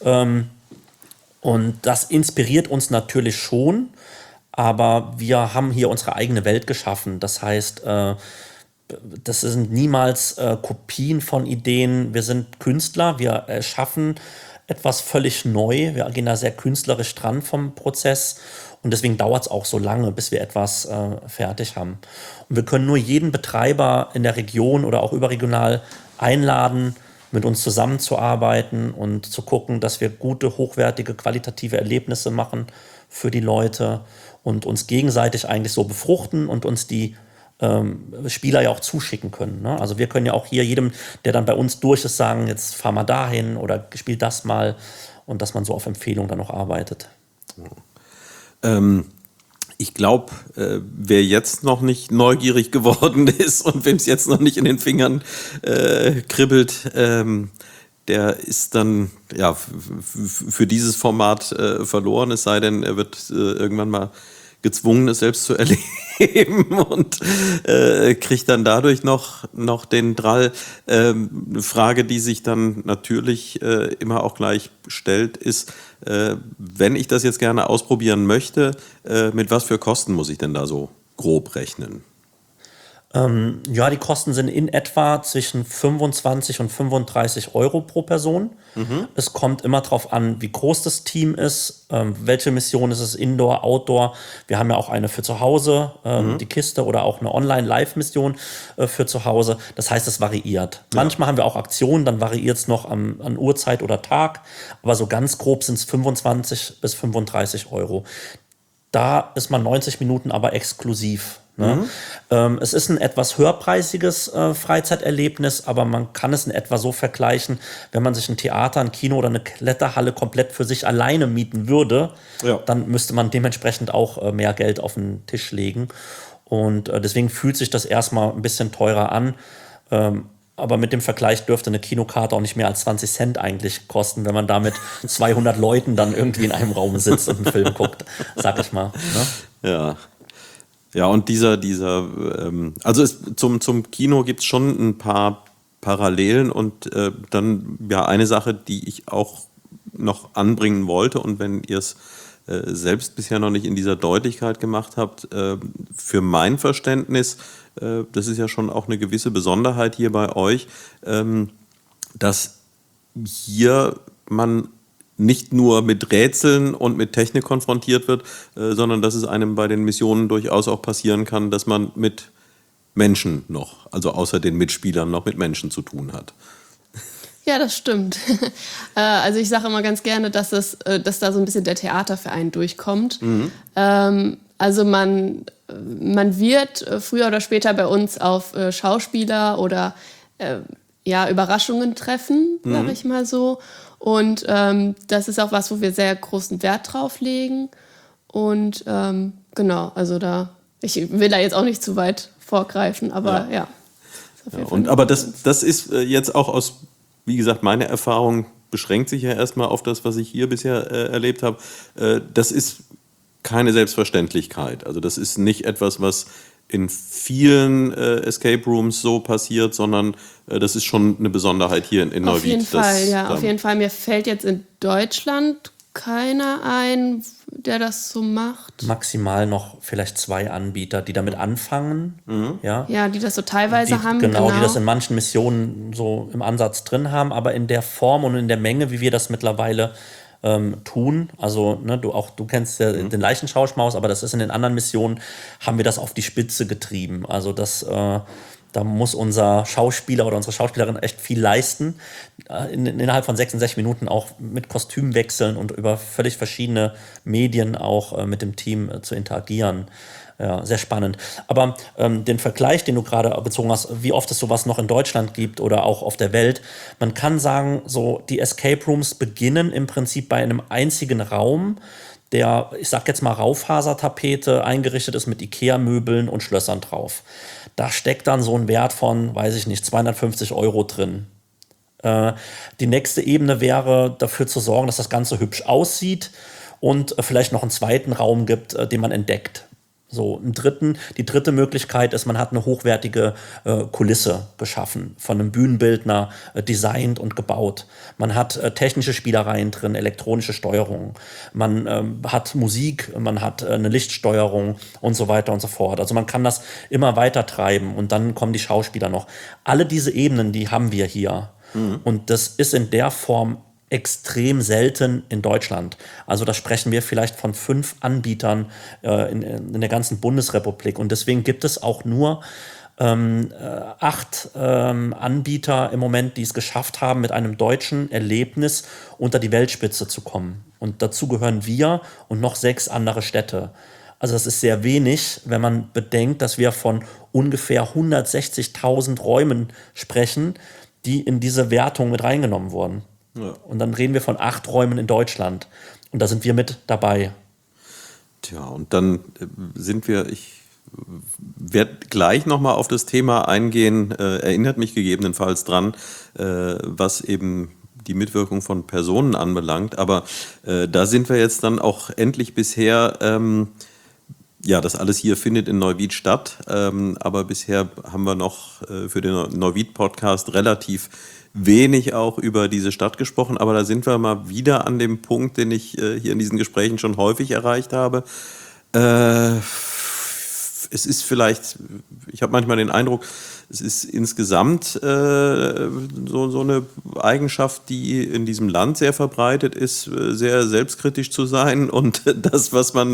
Und das inspiriert uns natürlich schon, aber wir haben hier unsere eigene Welt geschaffen. Das heißt, das sind niemals Kopien von Ideen. Wir sind Künstler, wir erschaffen etwas völlig neu. Wir gehen da sehr künstlerisch dran vom Prozess. Und deswegen dauert es auch so lange, bis wir etwas fertig haben. Und wir können nur jeden Betreiber in der Region oder auch überregional einladen, mit uns zusammenzuarbeiten und zu gucken, dass wir gute, hochwertige, qualitative Erlebnisse machen für die Leute und uns gegenseitig eigentlich so befruchten und uns die Spieler ja auch zuschicken können. Ne? Also wir können ja auch hier jedem, der dann bei uns durch ist, sagen, jetzt fahr mal dahin oder spiel das mal und dass man so auf Empfehlung dann noch arbeitet. Ich glaube, wer jetzt noch nicht neugierig geworden ist und wem es jetzt noch nicht in den Fingern kribbelt, der ist dann ja für dieses Format verloren, es sei denn, er wird irgendwann mal gezwungen, es selbst zu erleben und kriegt dann dadurch noch den Drall. Eine Frage, die sich dann natürlich immer auch gleich stellt, ist, wenn ich das jetzt gerne ausprobieren möchte, mit was für Kosten muss ich denn da so grob rechnen? Ja, die Kosten sind in etwa zwischen 25 und 35 Euro pro Person. Es kommt immer darauf an, wie groß das Team ist, welche Mission ist es, Indoor, Outdoor. Wir haben ja auch eine für zu Hause, die Kiste, oder auch eine Online-Live-Mission für zu Hause. Das heißt, es variiert. Manchmal haben wir auch Aktionen, dann variiert es noch an Uhrzeit oder Tag. Aber so ganz grob sind es 25 bis 35 Euro. Da ist man 90 Minuten aber exklusiv. Ne? Es ist ein etwas höherpreisiges Freizeiterlebnis, aber man kann es in etwa so vergleichen, wenn man sich ein Theater, ein Kino oder eine Kletterhalle komplett für sich alleine mieten würde, dann müsste man dementsprechend auch mehr Geld auf den Tisch legen. Und deswegen fühlt sich das erstmal ein bisschen teurer an. Aber mit dem Vergleich dürfte eine Kinokarte auch nicht mehr als 20 Cent eigentlich kosten, wenn man da mit 200 Leuten dann irgendwie in einem Raum sitzt und einen Film guckt, sag ich mal. Ne? Ja. Ja, und also zum Kino gibt es schon ein paar Parallelen und dann ja eine Sache, die ich auch noch anbringen wollte, und wenn ihr es selbst bisher noch nicht in dieser Deutlichkeit gemacht habt, für mein Verständnis, das ist ja schon auch eine gewisse Besonderheit hier bei euch, dass hier man nicht nur mit Rätseln und mit Technik konfrontiert wird, sondern dass es einem bei den Missionen durchaus auch passieren kann, dass man mit Menschen noch, also außer den Mitspielern, noch mit Menschen zu tun hat. Ja, das stimmt. Also ich sage immer ganz gerne, dass da so ein bisschen der Theaterverein durchkommt. Also man wird früher oder später bei uns auf Schauspieler oder Überraschungen treffen, sage ich mal so. Und das ist auch was, wo wir sehr großen Wert drauf legen. Und genau, also ich will da jetzt auch nicht zu weit vorgreifen, aber ja. Aber das ist jetzt auch aus, wie gesagt, meine Erfahrung beschränkt sich ja erstmal auf das, was ich hier bisher erlebt habe. Das ist keine Selbstverständlichkeit. Also das ist nicht etwas, was in vielen Escape Rooms so passiert, sondern das ist schon eine Besonderheit hier in Neuwied. Auf jeden Fall, ja, auf jeden Fall. Mir fällt jetzt in Deutschland keiner ein, der das so macht. Maximal noch vielleicht 2 Anbieter, die damit anfangen. Ja. Ja, die das so teilweise haben. Genau, die das in manchen Missionen so im Ansatz drin haben, aber in der Form und in der Menge, wie wir das mittlerweile tun. Also ne, du kennst ja den Leichenschauschmaus, aber das ist in den anderen Missionen, haben wir das auf die Spitze getrieben. Also da muss unser Schauspieler oder unsere Schauspielerin echt viel leisten. Innerhalb von 66 Minuten auch mit Kostüm wechseln und über völlig verschiedene Medien auch mit dem Team zu interagieren. Ja, sehr spannend. Aber den Vergleich, den du gerade bezogen hast, wie oft es sowas noch in Deutschland gibt oder auch auf der Welt, man kann sagen, so die Escape Rooms beginnen im Prinzip bei einem einzigen Raum, der, ich sag jetzt mal, Raufasertapete eingerichtet ist mit Ikea-Möbeln und Schlössern drauf. Da steckt dann so ein Wert von, weiß ich nicht, 250 € drin. Die nächste Ebene wäre, dafür zu sorgen, dass das Ganze hübsch aussieht und vielleicht noch einen zweiten Raum gibt, den man entdeckt. So, die dritte Möglichkeit ist, man hat eine hochwertige Kulisse geschaffen, von einem Bühnenbildner designt und gebaut. Man hat technische Spielereien drin, elektronische Steuerung. Man hat Musik, man hat eine Lichtsteuerung und so weiter und so fort. Also man kann das immer weiter treiben und dann kommen die Schauspieler noch. Alle diese Ebenen, die haben wir hier. Und das ist in der Form extrem selten in Deutschland. Also da sprechen wir vielleicht von 5 Anbietern in der ganzen Bundesrepublik. Und deswegen gibt es auch nur 8 Anbieter im Moment, die es geschafft haben, mit einem deutschen Erlebnis unter die Weltspitze zu kommen. Und dazu gehören wir und noch 6 andere Städte. Also das ist sehr wenig, wenn man bedenkt, dass wir von ungefähr 160.000 Räumen sprechen, die in diese Wertung mit reingenommen wurden. Ja. Und dann reden wir von 8 Räumen in Deutschland. Und da sind wir mit dabei. Tja, und dann ich werde gleich nochmal auf das Thema eingehen, erinnert mich gegebenenfalls dran, was eben die Mitwirkung von Personen anbelangt. Aber da sind wir jetzt dann auch endlich bisher, das alles hier findet in Neuwied statt. Aber bisher haben wir noch für den Neuwied-Podcast relativ wenig auch über diese Stadt gesprochen, aber da sind wir mal wieder an dem Punkt, den ich hier in diesen Gesprächen schon häufig erreicht habe. Es ist vielleicht, ich habe manchmal den Eindruck, es ist insgesamt so eine Eigenschaft, die in diesem Land sehr verbreitet ist, sehr selbstkritisch zu sein und das, was man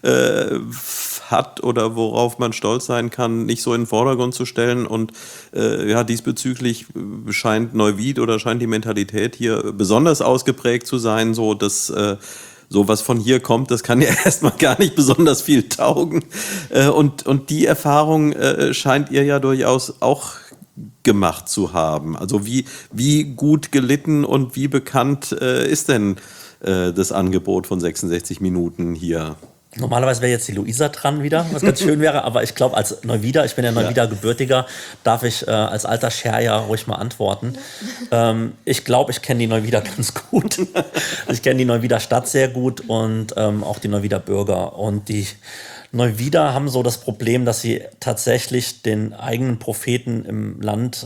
hat oder worauf man stolz sein kann, nicht so in den Vordergrund zu stellen. Und diesbezüglich scheint Neuwied oder scheint die Mentalität hier besonders ausgeprägt zu sein, so dass so was von hier kommt, das kann ja erstmal gar nicht besonders viel taugen. Und die Erfahrung scheint ihr ja durchaus auch gemacht zu haben. Also wie gut gelitten und wie bekannt ist denn das Angebot von 66 Minuten hier? Normalerweise wäre jetzt die Luisa dran wieder, was ganz schön wäre, aber ich glaube, als Neuwieder, ich bin ja Neuwieder Gebürtiger, darf ich als alter Scherja ruhig mal antworten. Ich glaube, ich kenne die Neuwieder ganz gut. Ich kenne die Neuwieder Stadt sehr gut und auch die Neuwieder Bürger. Und die Neuwieder haben so das Problem, dass sie tatsächlich den eigenen Propheten im Land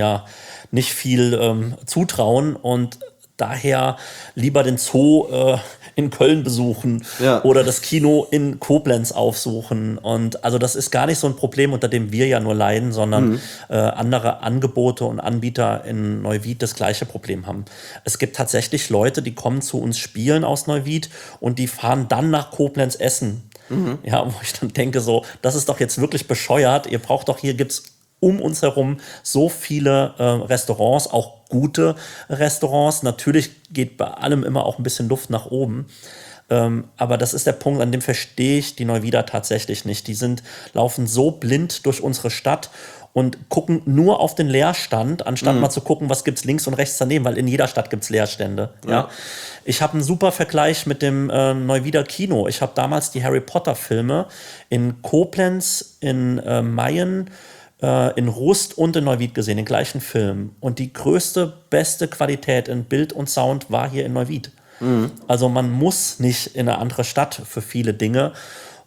nicht viel zutrauen und daher lieber den Zoo in Köln besuchen oder das Kino in Koblenz aufsuchen. Und also das ist gar nicht so ein Problem, unter dem wir ja nur leiden, sondern andere Angebote und Anbieter in Neuwied das gleiche Problem haben. Es gibt tatsächlich Leute, die kommen zu uns spielen aus Neuwied und die fahren dann nach Koblenz essen. Ja, wo ich dann denke so, das ist doch jetzt wirklich bescheuert. Ihr braucht doch, hier gibt's um uns herum so viele Restaurants, auch gute Restaurants. Natürlich geht bei allem immer auch ein bisschen Luft nach oben. Aber das ist der Punkt, an dem verstehe ich die Neuwieder tatsächlich nicht. Die laufen so blind durch unsere Stadt und gucken nur auf den Leerstand, anstatt mal zu gucken, was gibt's links und rechts daneben, weil in jeder Stadt gibt's Leerstände. Ja. Ich habe einen super Vergleich mit dem Neuwieder Kino. Ich habe damals die Harry Potter Filme in Koblenz, in Mayen, in Rust und in Neuwied gesehen, den gleichen Film. Und die größte, beste Qualität in Bild und Sound war hier in Neuwied. Also man muss nicht in eine andere Stadt für viele Dinge.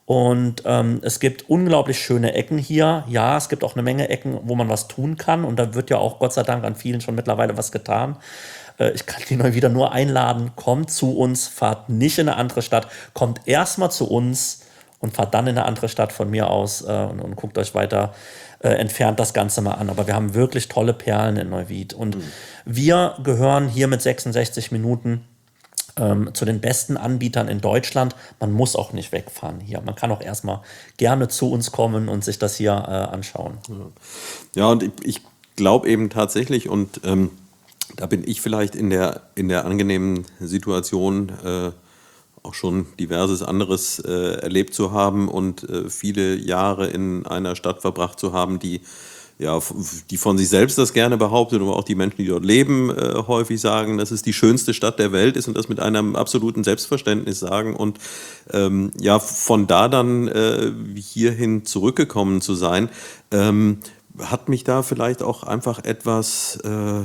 Und es gibt unglaublich schöne Ecken hier. Ja, es gibt auch eine Menge Ecken, wo man was tun kann. Und da wird ja auch Gott sei Dank an vielen schon mittlerweile was getan. Ich kann die wieder nur einladen. Kommt zu uns, fahrt nicht in eine andere Stadt. Kommt erstmal zu uns und fahrt dann in eine andere Stadt von mir aus und guckt euch weiter entfernt das Ganze mal an. Aber wir haben wirklich tolle Perlen in Neuwied. Und wir gehören hier mit 66 Minuten zu den besten Anbietern in Deutschland. Man muss auch nicht wegfahren hier. Man kann auch erstmal gerne zu uns kommen und sich das hier anschauen. Ja, und ich glaube eben tatsächlich, und da bin ich vielleicht in der angenehmen Situation, auch schon diverses anderes erlebt zu haben und viele Jahre in einer Stadt verbracht zu haben, die von sich selbst das gerne behauptet, aber auch die Menschen, die dort leben, häufig sagen, dass es die schönste Stadt der Welt ist und das mit einem absoluten Selbstverständnis sagen. Und von da dann hierhin zurückgekommen zu sein, hat mich da vielleicht auch einfach etwas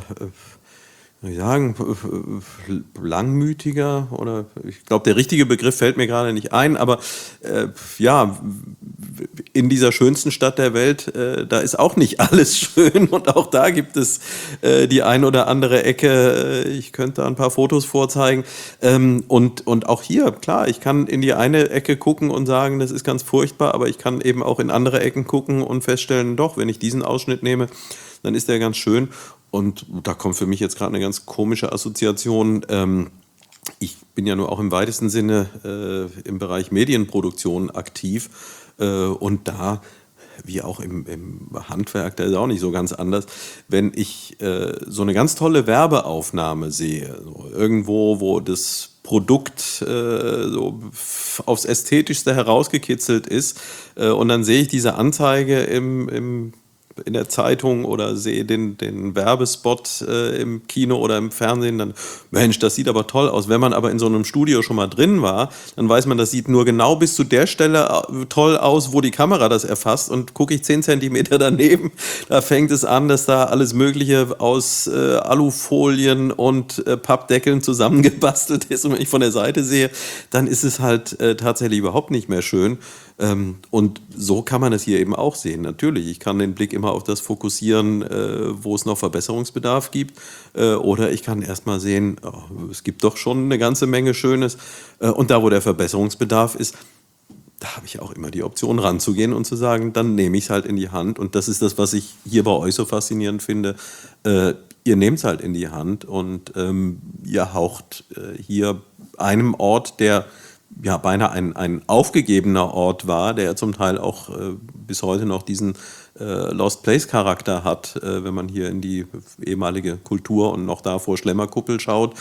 langmütiger, oder ich glaube, der richtige Begriff fällt mir gerade nicht ein, aber in dieser schönsten Stadt der Welt, da ist auch nicht alles schön und auch da gibt es die ein oder andere Ecke, ich könnte ein paar Fotos vorzeigen und auch hier, klar, ich kann in die eine Ecke gucken und sagen, das ist ganz furchtbar, aber ich kann eben auch in andere Ecken gucken und feststellen, doch, wenn ich diesen Ausschnitt nehme, dann ist der ganz schön. Und da kommt für mich jetzt gerade eine ganz komische Assoziation. Ich bin ja nur auch im weitesten Sinne im Bereich Medienproduktion aktiv. Und da, wie auch im Handwerk, da ist auch nicht so ganz anders, wenn ich so eine ganz tolle Werbeaufnahme sehe, so irgendwo, wo das Produkt so aufs Ästhetischste herausgekitzelt ist, und dann sehe ich diese Anzeige in der Zeitung oder sehe den Werbespot im Kino oder im Fernsehen, dann, Mensch, das sieht aber toll aus. Wenn man aber in so einem Studio schon mal drin war, dann weiß man, das sieht nur genau bis zu der Stelle toll aus, wo die Kamera das erfasst, und gucke ich 10 Zentimeter daneben, da fängt es an, dass da alles Mögliche aus Alufolien und Pappdeckeln zusammengebastelt ist, und wenn ich von der Seite sehe, dann ist es halt tatsächlich überhaupt nicht mehr schön. Und so kann man es hier eben auch sehen. Natürlich, ich kann den Blick immer auf das fokussieren, wo es noch Verbesserungsbedarf gibt. Oder ich kann erstmal sehen, es gibt doch schon eine ganze Menge Schönes. Und da, wo der Verbesserungsbedarf ist, da habe ich auch immer die Option, ranzugehen und zu sagen, dann nehme ich es halt in die Hand. Und das ist das, was ich hier bei euch so faszinierend finde. Ihr nehmt es halt in die Hand und ihr haucht hier einem Ort, der beinahe ein aufgegebener Ort war, der ja zum Teil auch bis heute noch diesen Lost Place-Charakter hat, wenn man hier in die ehemalige Kultur und noch davor Schlemmerkuppel schaut.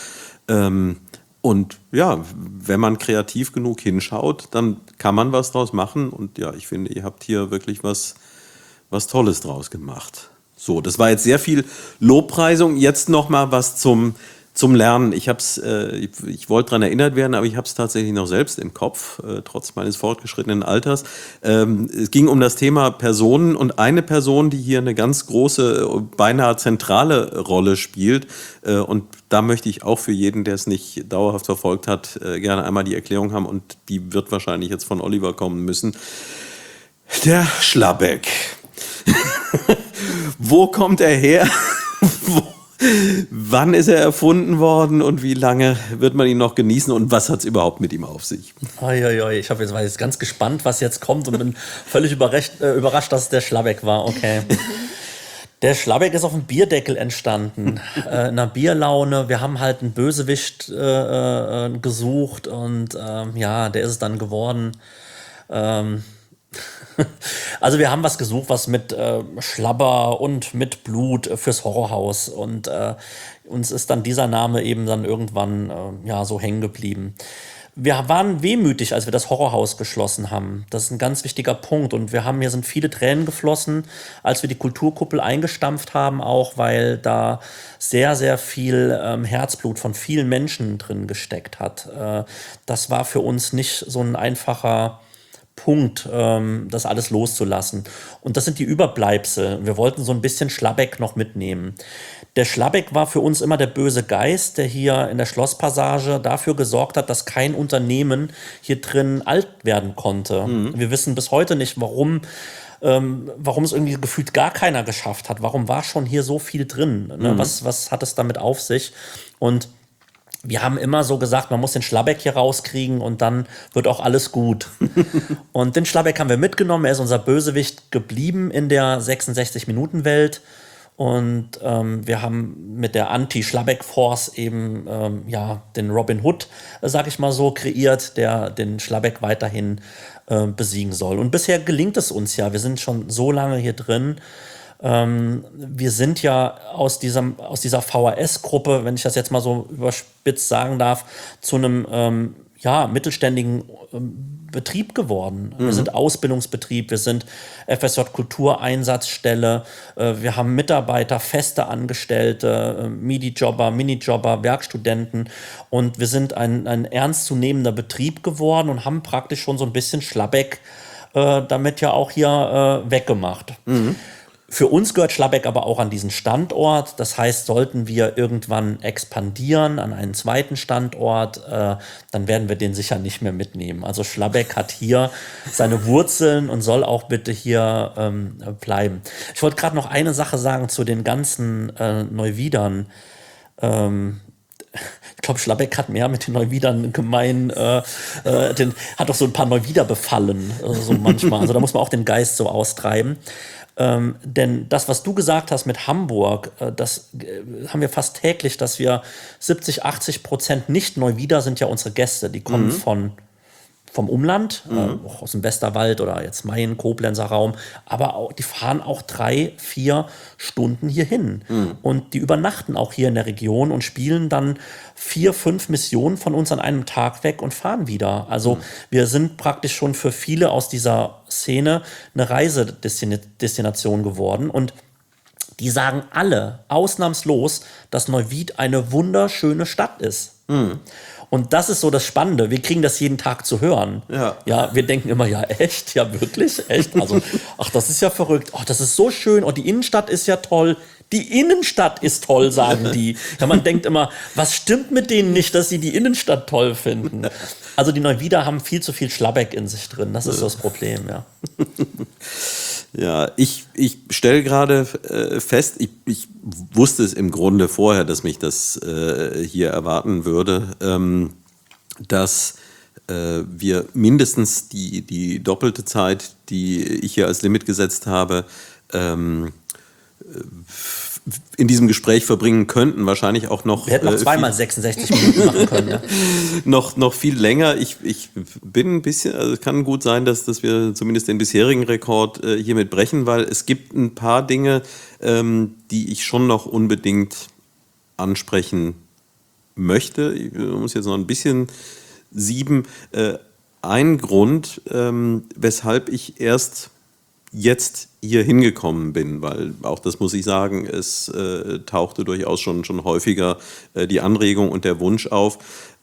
Und ja, wenn man kreativ genug hinschaut, dann kann man was draus machen. Und ja, ich finde, ihr habt hier wirklich was Tolles draus gemacht. So, das war jetzt sehr viel Lobpreisung. Jetzt noch mal was zum Lernen. Ich wollte daran erinnert werden, aber ich habe es tatsächlich noch selbst im Kopf, trotz meines fortgeschrittenen Alters. Es ging um das Thema Personen, und eine Person, die hier eine ganz große, beinahe zentrale Rolle spielt. Und da möchte ich auch für jeden, der es nicht dauerhaft verfolgt hat, gerne einmal die Erklärung haben, und die wird wahrscheinlich jetzt von Oliver kommen müssen. Der Schlabbeck. Wo kommt er her? Wann ist er erfunden worden und wie lange wird man ihn noch genießen und was hat es überhaupt mit ihm auf sich? Ich war jetzt ganz gespannt, was jetzt kommt, und bin völlig überrascht, dass es der Schlabbeck war. Okay. Der Schlabbeck ist auf dem Bierdeckel entstanden, in einer Bierlaune. Wir haben halt einen Bösewicht gesucht, und der ist es dann geworden. Also wir haben was gesucht, was mit Schlabber und mit Blut fürs Horrorhaus, und uns ist dann dieser Name eben dann irgendwann so hängen geblieben. Wir waren wehmütig, als wir das Horrorhaus geschlossen haben. Das ist ein ganz wichtiger Punkt, und hier sind viele Tränen geflossen, als wir die Kulturkuppel eingestampft haben, auch weil da sehr, sehr viel Herzblut von vielen Menschen drin gesteckt hat. Das war für uns nicht so ein einfacher Punkt, das alles loszulassen. Und das sind die Überbleibsel. Wir wollten so ein bisschen Schlabbeck noch mitnehmen. Der Schlabbeck war für uns immer der böse Geist, der hier in der Schlosspassage dafür gesorgt hat, dass kein Unternehmen hier drin alt werden konnte. Wir wissen bis heute nicht, warum es irgendwie gefühlt gar keiner geschafft hat. Warum war schon hier so viel drin? Ne? Was hat es damit auf sich? Und wir haben immer so gesagt, man muss den Schlabbeck hier rauskriegen und dann wird auch alles gut. Und den Schlabbeck haben wir mitgenommen. Er ist unser Bösewicht geblieben in der 66-Minuten-Welt. Und wir haben mit der Anti-Schlabbeck-Force eben den Robin Hood, sag ich mal so, kreiert, der den Schlabbeck weiterhin besiegen soll. Und bisher gelingt es uns ja. Wir sind schon so lange hier drin. Wir sind ja aus dieser VHS-Gruppe, wenn ich das jetzt mal so überspitzt sagen darf, zu einem mittelständigen Betrieb geworden. Wir sind Ausbildungsbetrieb, wir sind FSJ Kultureinsatzstelle, wir haben Mitarbeiter, feste Angestellte, MIDI-Jobber, Minijobber, Werkstudenten und wir sind ein ernstzunehmender Betrieb geworden und haben praktisch schon so ein bisschen Schlabbeck damit ja auch hier weggemacht. Für uns gehört Schlabbeck aber auch an diesen Standort. Das heißt, sollten wir irgendwann expandieren an einen zweiten Standort, dann werden wir den sicher nicht mehr mitnehmen. Also Schlabbeck hat hier seine Wurzeln und soll auch bitte hier bleiben. Ich wollte gerade noch eine Sache sagen zu den ganzen Neuwiedern. Ich glaube, Schlabbeck hat mehr mit den Neuwiedern gemein, hat doch so ein paar Neuwieder befallen, so manchmal. Also da muss man auch den Geist so austreiben. Denn das, was du gesagt hast mit Hamburg, das haben wir fast täglich, dass wir 70-80% Nicht-Neuwieder sind ja unsere Gäste. Die kommen vom Umland, auch aus dem Westerwald oder jetzt Main, Koblenzer Raum, aber auch, die fahren auch 3-4 Stunden hier hin. Und die übernachten auch hier in der Region und spielen dann 4-5 Missionen von uns an einem Tag weg und fahren wieder. Also wir sind praktisch schon für viele aus dieser Szene eine Reisedestination geworden und die sagen alle ausnahmslos, dass Neuwied eine wunderschöne Stadt ist. Und das ist so das Spannende. Wir kriegen das jeden Tag zu hören. Ja, wir denken immer, ja, echt? Ja, wirklich? Echt? Also, ach, das ist ja verrückt. Oh, das ist so schön. Oh, die Innenstadt ist ja toll. Die Innenstadt ist toll, sagen die. Ja, man denkt immer, was stimmt mit denen nicht, dass sie die Innenstadt toll finden? Also die Neuwieder haben viel zu viel Schlabbeck in sich drin. Das ist so das Problem, ja. Ja, ich stelle gerade fest, ich wusste es im Grunde vorher, dass mich das hier erwarten würde, dass wir mindestens die doppelte Zeit, die ich hier als Limit gesetzt habe, in diesem Gespräch verbringen könnten, wahrscheinlich auch noch. Wir hätten noch zweimal 66 Minuten machen können, ja. noch viel länger. Ich bin ein bisschen, also es kann gut sein, dass wir zumindest den bisherigen Rekord hiermit brechen, weil es gibt ein paar Dinge, die ich schon noch unbedingt ansprechen möchte. Ich muss jetzt noch ein bisschen sieben. Ein Grund, weshalb ich erst jetzt hier hingekommen bin, weil auch das muss ich sagen, es tauchte durchaus schon häufiger die Anregung und der Wunsch auf.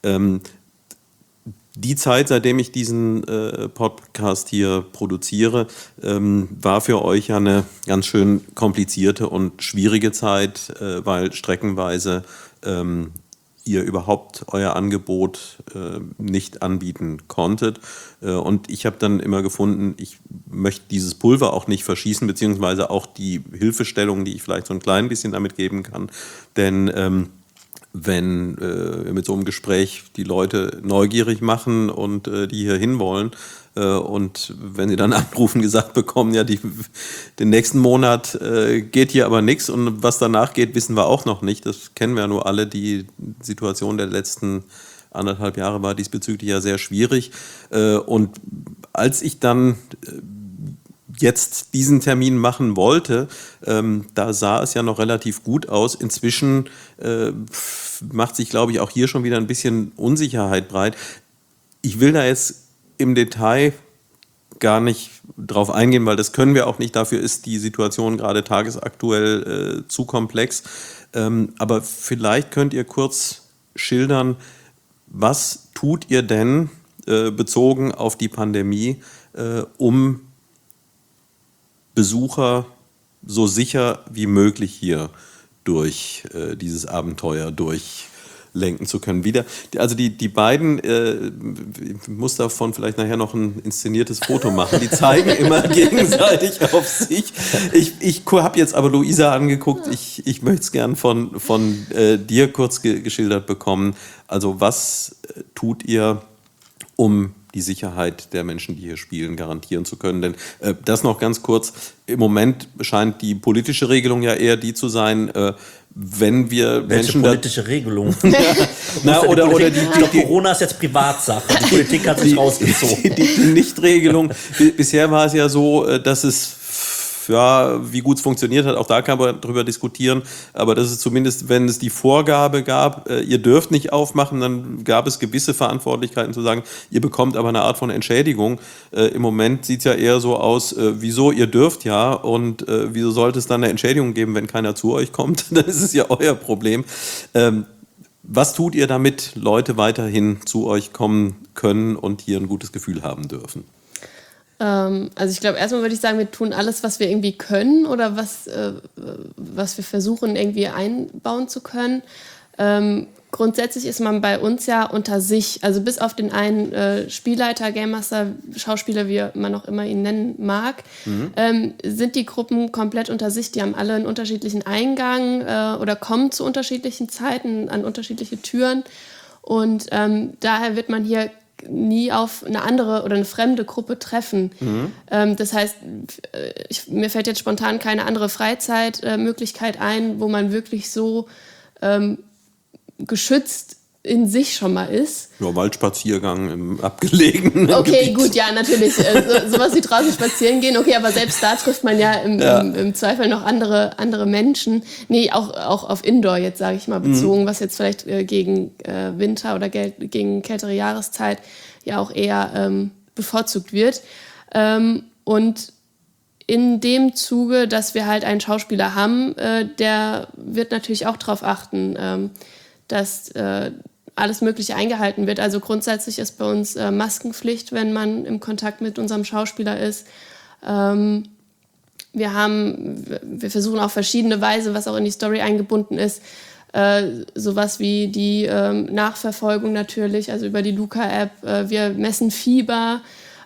Die Zeit, seitdem ich diesen Podcast hier produziere, war für euch ja eine ganz schön komplizierte und schwierige Zeit, weil streckenweise ihr überhaupt euer Angebot nicht anbieten konntet. Und ich habe dann immer gefunden, ich möchte dieses Pulver auch nicht verschießen, beziehungsweise auch die Hilfestellung, die ich vielleicht so ein klein bisschen damit geben kann. Denn wenn wir mit so einem Gespräch die Leute neugierig machen und die hier hinwollen, und wenn sie dann anrufen, gesagt bekommen, ja, den nächsten Monat geht hier aber nichts und was danach geht, wissen wir auch noch nicht. Das kennen wir ja nur alle. Die Situation der letzten 1,5 Jahre war diesbezüglich ja sehr schwierig. Und als ich dann jetzt diesen Termin machen wollte, da sah es ja noch relativ gut aus. Inzwischen macht sich, glaube ich, auch hier schon wieder ein bisschen Unsicherheit breit. Ich will da jetzt im Detail gar nicht drauf eingehen, weil das können wir auch nicht. Dafür ist die Situation gerade tagesaktuell zu komplex. Aber vielleicht könnt ihr kurz schildern, was tut ihr denn bezogen auf die Pandemie, um Besucher so sicher wie möglich hier durch dieses Abenteuer durchlenken zu können. Also die beiden, ich muss davon vielleicht nachher noch ein inszeniertes Foto machen, die zeigen immer gegenseitig auf sich. Ich habe jetzt aber Luisa angeguckt, ich möchte es gern von dir kurz geschildert bekommen. Also was tut ihr, um die Sicherheit der Menschen, die hier spielen, garantieren zu können? Denn das noch ganz kurz, im Moment scheint die politische Regelung ja eher die zu sein, wenn wir Welche Menschen... politische Regelung? Oder die Corona ist jetzt Privatsache. Die Politik hat sich rausgezogen. Die Nichtregelung. Bisher war es ja so, dass es, ja, wie gut es funktioniert hat, auch da kann man drüber diskutieren, aber das ist zumindest, wenn es die Vorgabe gab, ihr dürft nicht aufmachen, dann gab es gewisse Verantwortlichkeiten zu sagen, ihr bekommt aber eine Art von Entschädigung. Im Moment sieht es ja eher so aus, wieso, ihr dürft ja, und wieso sollte es dann eine Entschädigung geben, wenn keiner zu euch kommt? Dann ist es ja euer Problem. Was tut ihr, damit Leute weiterhin zu euch kommen können und hier ein gutes Gefühl haben dürfen? Also ich glaube, erstmal würde ich sagen, wir tun alles, was wir irgendwie können oder was wir versuchen irgendwie einbauen zu können. Grundsätzlich ist man bei uns ja unter sich, also bis auf den einen Spielleiter, Game Master, Schauspieler, wie man auch immer ihn nennen mag, sind die Gruppen komplett unter sich. Die haben alle einen unterschiedlichen Eingang oder kommen zu unterschiedlichen Zeiten an unterschiedliche Türen. Und daher wird man hier nie auf eine andere oder eine fremde Gruppe treffen. Das heißt, mir fällt jetzt spontan keine andere Freizeitmöglichkeit ein, wo man wirklich so geschützt in sich schon mal ist. Ja, Waldspaziergang im abgelegenen Okay, Gebiet. gut, ja, natürlich. Sowas wie draußen spazieren gehen, okay, aber selbst da trifft man ja im Zweifel noch andere Menschen. Nee, auch auf Indoor jetzt, sage ich mal, bezogen, was jetzt vielleicht gegen Winter oder gegen kältere Jahreszeit ja auch eher bevorzugt wird. Und in dem Zuge, dass wir halt einen Schauspieler haben, der wird natürlich auch darauf achten, dass alles Mögliche eingehalten wird. Also grundsätzlich ist bei uns Maskenpflicht, wenn man im Kontakt mit unserem Schauspieler ist. Wir versuchen auf verschiedene Weise, was auch in die Story eingebunden ist, sowas wie die Nachverfolgung natürlich, also über die Luca-App. Wir messen Fieber.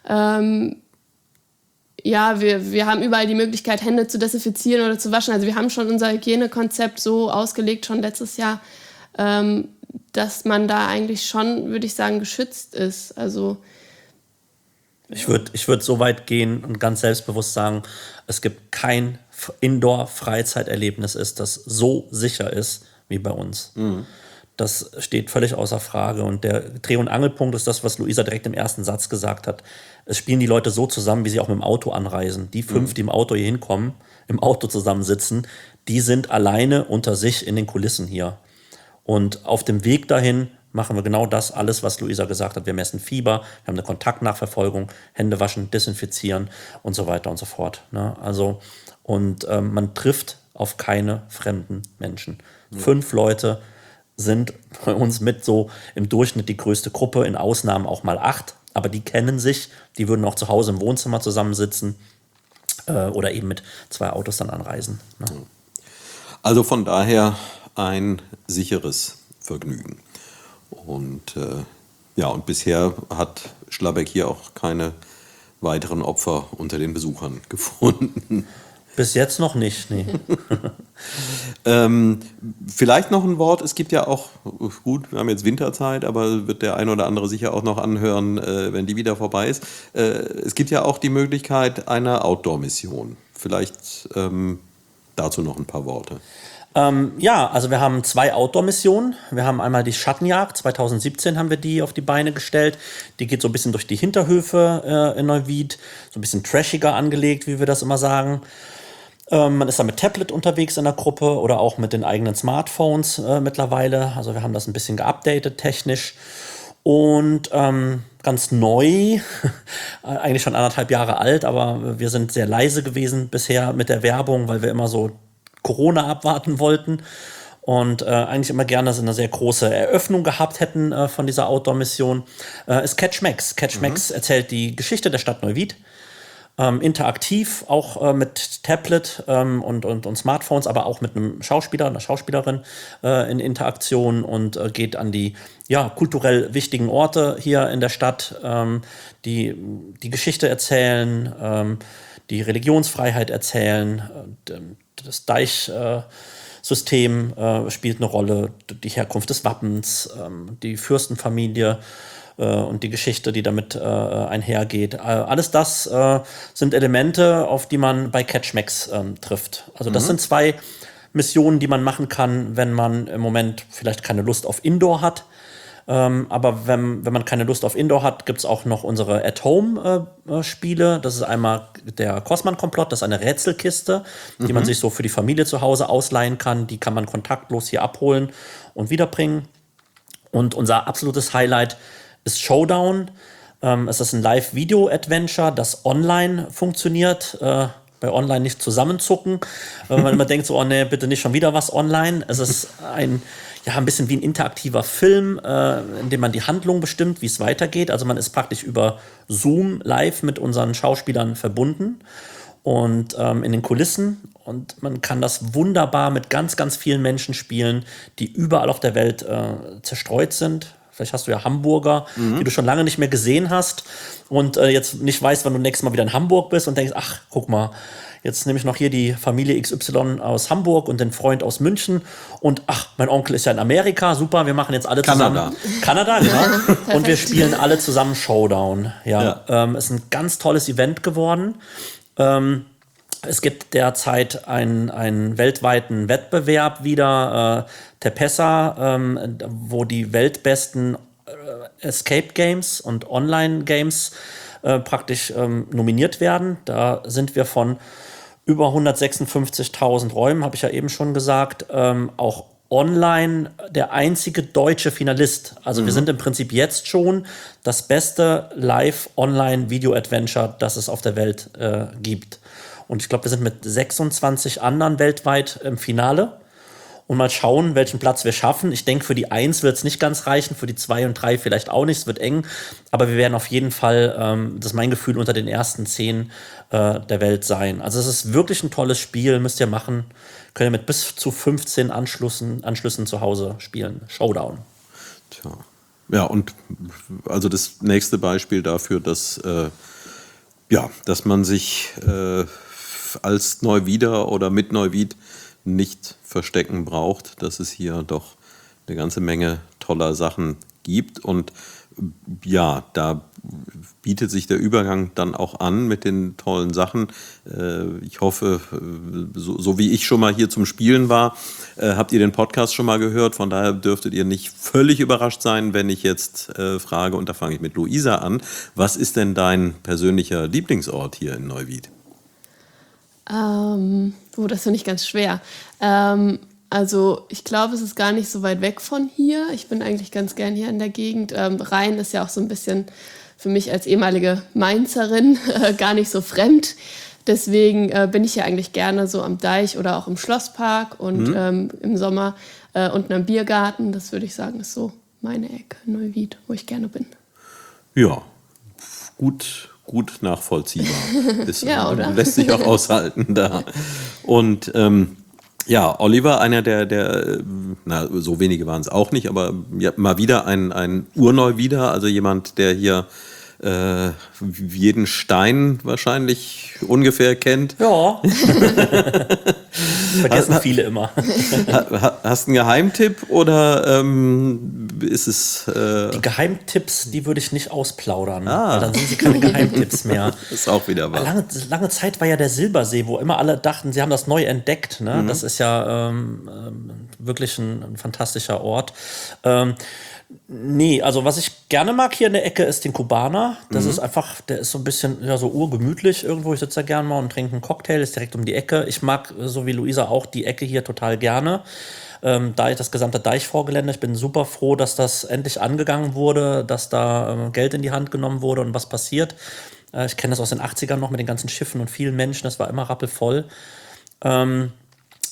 Ja, wir haben überall die Möglichkeit, Hände zu desinfizieren oder zu waschen. Also wir haben schon unser Hygienekonzept so ausgelegt, schon letztes Jahr, dass man da eigentlich schon, würde ich sagen, geschützt ist. Also Ich würd so weit gehen und ganz selbstbewusst sagen, es gibt kein Indoor-Freizeiterlebnis, das so sicher ist wie bei uns. Das steht völlig außer Frage. Und der Dreh- und Angelpunkt ist das, was Luisa direkt im ersten Satz gesagt hat. Es spielen die Leute so zusammen, wie sie auch mit dem Auto anreisen. Die 5, die im Auto hier hinkommen, im Auto zusammensitzen, die sind alleine unter sich in den Kulissen hier. Und auf dem Weg dahin machen wir genau das, alles, was Luisa gesagt hat. Wir messen Fieber, wir haben eine Kontaktnachverfolgung, Hände waschen, desinfizieren und so weiter und so fort. Ne? Also, und man trifft auf keine fremden Menschen. 5 Leute sind bei uns mit so im Durchschnitt die größte Gruppe, in Ausnahmen auch mal 8, aber die kennen sich, die würden auch zu Hause im Wohnzimmer zusammensitzen oder eben mit 2 Autos dann anreisen. Ne? Also von daher ein sicheres Vergnügen. Und und bisher hat Schlabeck hier auch keine weiteren Opfer unter den Besuchern gefunden. Bis jetzt noch nicht, nee. Vielleicht noch ein Wort, es gibt ja auch, gut, wir haben jetzt Winterzeit, aber wird der ein oder andere sicher auch noch anhören, wenn die wieder vorbei ist. Es gibt ja auch die Möglichkeit einer Outdoor-Mission. Vielleicht dazu noch ein paar Worte. Also wir haben 2 Outdoor-Missionen. Wir haben einmal die Schattenjagd, 2017 haben wir die auf die Beine gestellt. Die geht so ein bisschen durch die Hinterhöfe in Neuwied, so ein bisschen trashiger angelegt, wie wir das immer sagen. Man ist da mit Tablet unterwegs in der Gruppe oder auch mit den eigenen Smartphones mittlerweile. Also wir haben das ein bisschen geupdatet technisch. Und ganz neu, eigentlich schon 1,5 Jahre alt, aber wir sind sehr leise gewesen bisher mit der Werbung, weil wir immer so Corona abwarten wollten. und eigentlich immer gerne eine sehr große Eröffnung gehabt hätten von dieser Outdoor-Mission, ist Catch Max. Catch Max erzählt die Geschichte der Stadt Neuwied. Interaktiv, auch mit Tablet und Smartphones, aber auch mit einem Schauspieler, einer Schauspielerin in Interaktion und geht an die kulturell wichtigen Orte hier in der Stadt, die Geschichte erzählen, die Religionsfreiheit erzählen, das Deichsystem spielt eine Rolle, die Herkunft des Wappens, die Fürstenfamilie und die Geschichte, die damit einhergeht. Alles das sind Elemente, auf die man bei Catch Max trifft. Also das sind 2 Missionen, die man machen kann, wenn man im Moment vielleicht keine Lust auf Indoor hat. Aber wenn man keine Lust auf Indoor hat, gibt es auch noch unsere At-Home-Spiele. Das ist einmal der Kosman-Komplott, das ist eine Rätselkiste, die man sich so für die Familie zu Hause ausleihen kann. Die kann man kontaktlos hier abholen und wiederbringen. Und unser absolutes Highlight ist Showdown. Es ist ein Live-Video-Adventure, das online funktioniert. Bei online nicht zusammenzucken, weil man immer denkt so, oh nee, bitte nicht schon wieder was online. Es ist ein bisschen wie ein interaktiver Film, in dem man die Handlung bestimmt, wie es weitergeht. Also man ist praktisch über Zoom live mit unseren Schauspielern verbunden und in den Kulissen. Und man kann das wunderbar mit ganz, ganz vielen Menschen spielen, die überall auf der Welt zerstreut sind. Vielleicht hast du ja Hamburger, die du schon lange nicht mehr gesehen hast und jetzt nicht weißt, wann du nächstes Mal wieder in Hamburg bist und denkst, ach, guck mal, jetzt nehme ich noch hier die Familie XY aus Hamburg und den Freund aus München und ach, mein Onkel ist ja in Amerika, super, wir machen jetzt alle zusammen. Kanada, genau. Und wir spielen alle zusammen Showdown. Ist ein ganz tolles Event geworden. Es gibt derzeit einen weltweiten Wettbewerb wieder, Tepessa, wo die weltbesten Escape Games und Online-Games praktisch nominiert werden. Da sind wir von über 156.000 Räumen, habe ich ja eben schon gesagt, auch online der einzige deutsche Finalist. Also wir sind im Prinzip jetzt schon das beste Live-Online-Video-Adventure, das es auf der Welt gibt. Und ich glaube, wir sind mit 26 anderen weltweit im Finale. Und mal schauen, welchen Platz wir schaffen. Ich denke, für die 1 wird es nicht ganz reichen, für die 2 und 3 vielleicht auch nicht. Es wird eng. Aber wir werden auf jeden Fall, das ist mein Gefühl, unter den ersten 10 der Welt sein. Also es ist wirklich ein tolles Spiel, müsst ihr machen. Könnt ihr mit bis zu 15 Anschlüssen zu Hause spielen. Showdown. Tja. Ja, und also das nächste Beispiel dafür, dass man sich als Neuwieder oder mit Neuwied nicht verstecken braucht, dass es hier doch eine ganze Menge toller Sachen gibt. Und ja, da bietet sich der Übergang dann auch an mit den tollen Sachen. Ich hoffe, so wie ich schon mal hier zum Spielen war, habt ihr den Podcast schon mal gehört. Von daher dürftet ihr nicht völlig überrascht sein, wenn ich jetzt frage, und da fange ich mit Luisa an. Was ist denn dein persönlicher Lieblingsort hier in Neuwied? Das finde ich ganz schwer. Also ich glaube, es ist gar nicht so weit weg von hier. Ich bin eigentlich ganz gern hier in der Gegend. Rhein ist ja auch so ein bisschen für mich als ehemalige Mainzerin gar nicht so fremd. Deswegen bin ich ja eigentlich gerne so am Deich oder auch im Schlosspark und im Sommer unten am Biergarten. Das würde ich sagen, ist so meine Ecke, Neuwied, wo ich gerne bin. Ja, gut nachvollziehbar. Oder? Lässt sich auch aushalten da. Und Oliver, einer der so wenige waren es auch nicht, aber mal wieder ein Urneuwieder, also jemand, der hier jeden Stein wahrscheinlich ungefähr kennt. Ja. Vergessen viele immer. Hast du einen Geheimtipp oder ist es... Die Geheimtipps, die würde ich nicht ausplaudern, weil dann sind sie keine Geheimtipps mehr. Ist auch wieder wahr. Lange Zeit war ja der Silbersee, wo immer alle dachten, sie haben das neu entdeckt. Ne? Das ist ja wirklich ein fantastischer Ort. Nee, also was ich gerne mag hier in der Ecke ist den Kubaner. Das ist einfach, der ist so ein bisschen so urgemütlich irgendwo. Ich sitze da gerne mal und trinke einen Cocktail, ist direkt um die Ecke. Ich mag, so wie Luisa auch, die Ecke hier total gerne. Das gesamte Deichvorgelände. Ich bin super froh, dass das endlich angegangen wurde, dass da Geld in die Hand genommen wurde und was passiert. Ich kenne das aus den 80ern noch mit den ganzen Schiffen und vielen Menschen. Das war immer rappelvoll.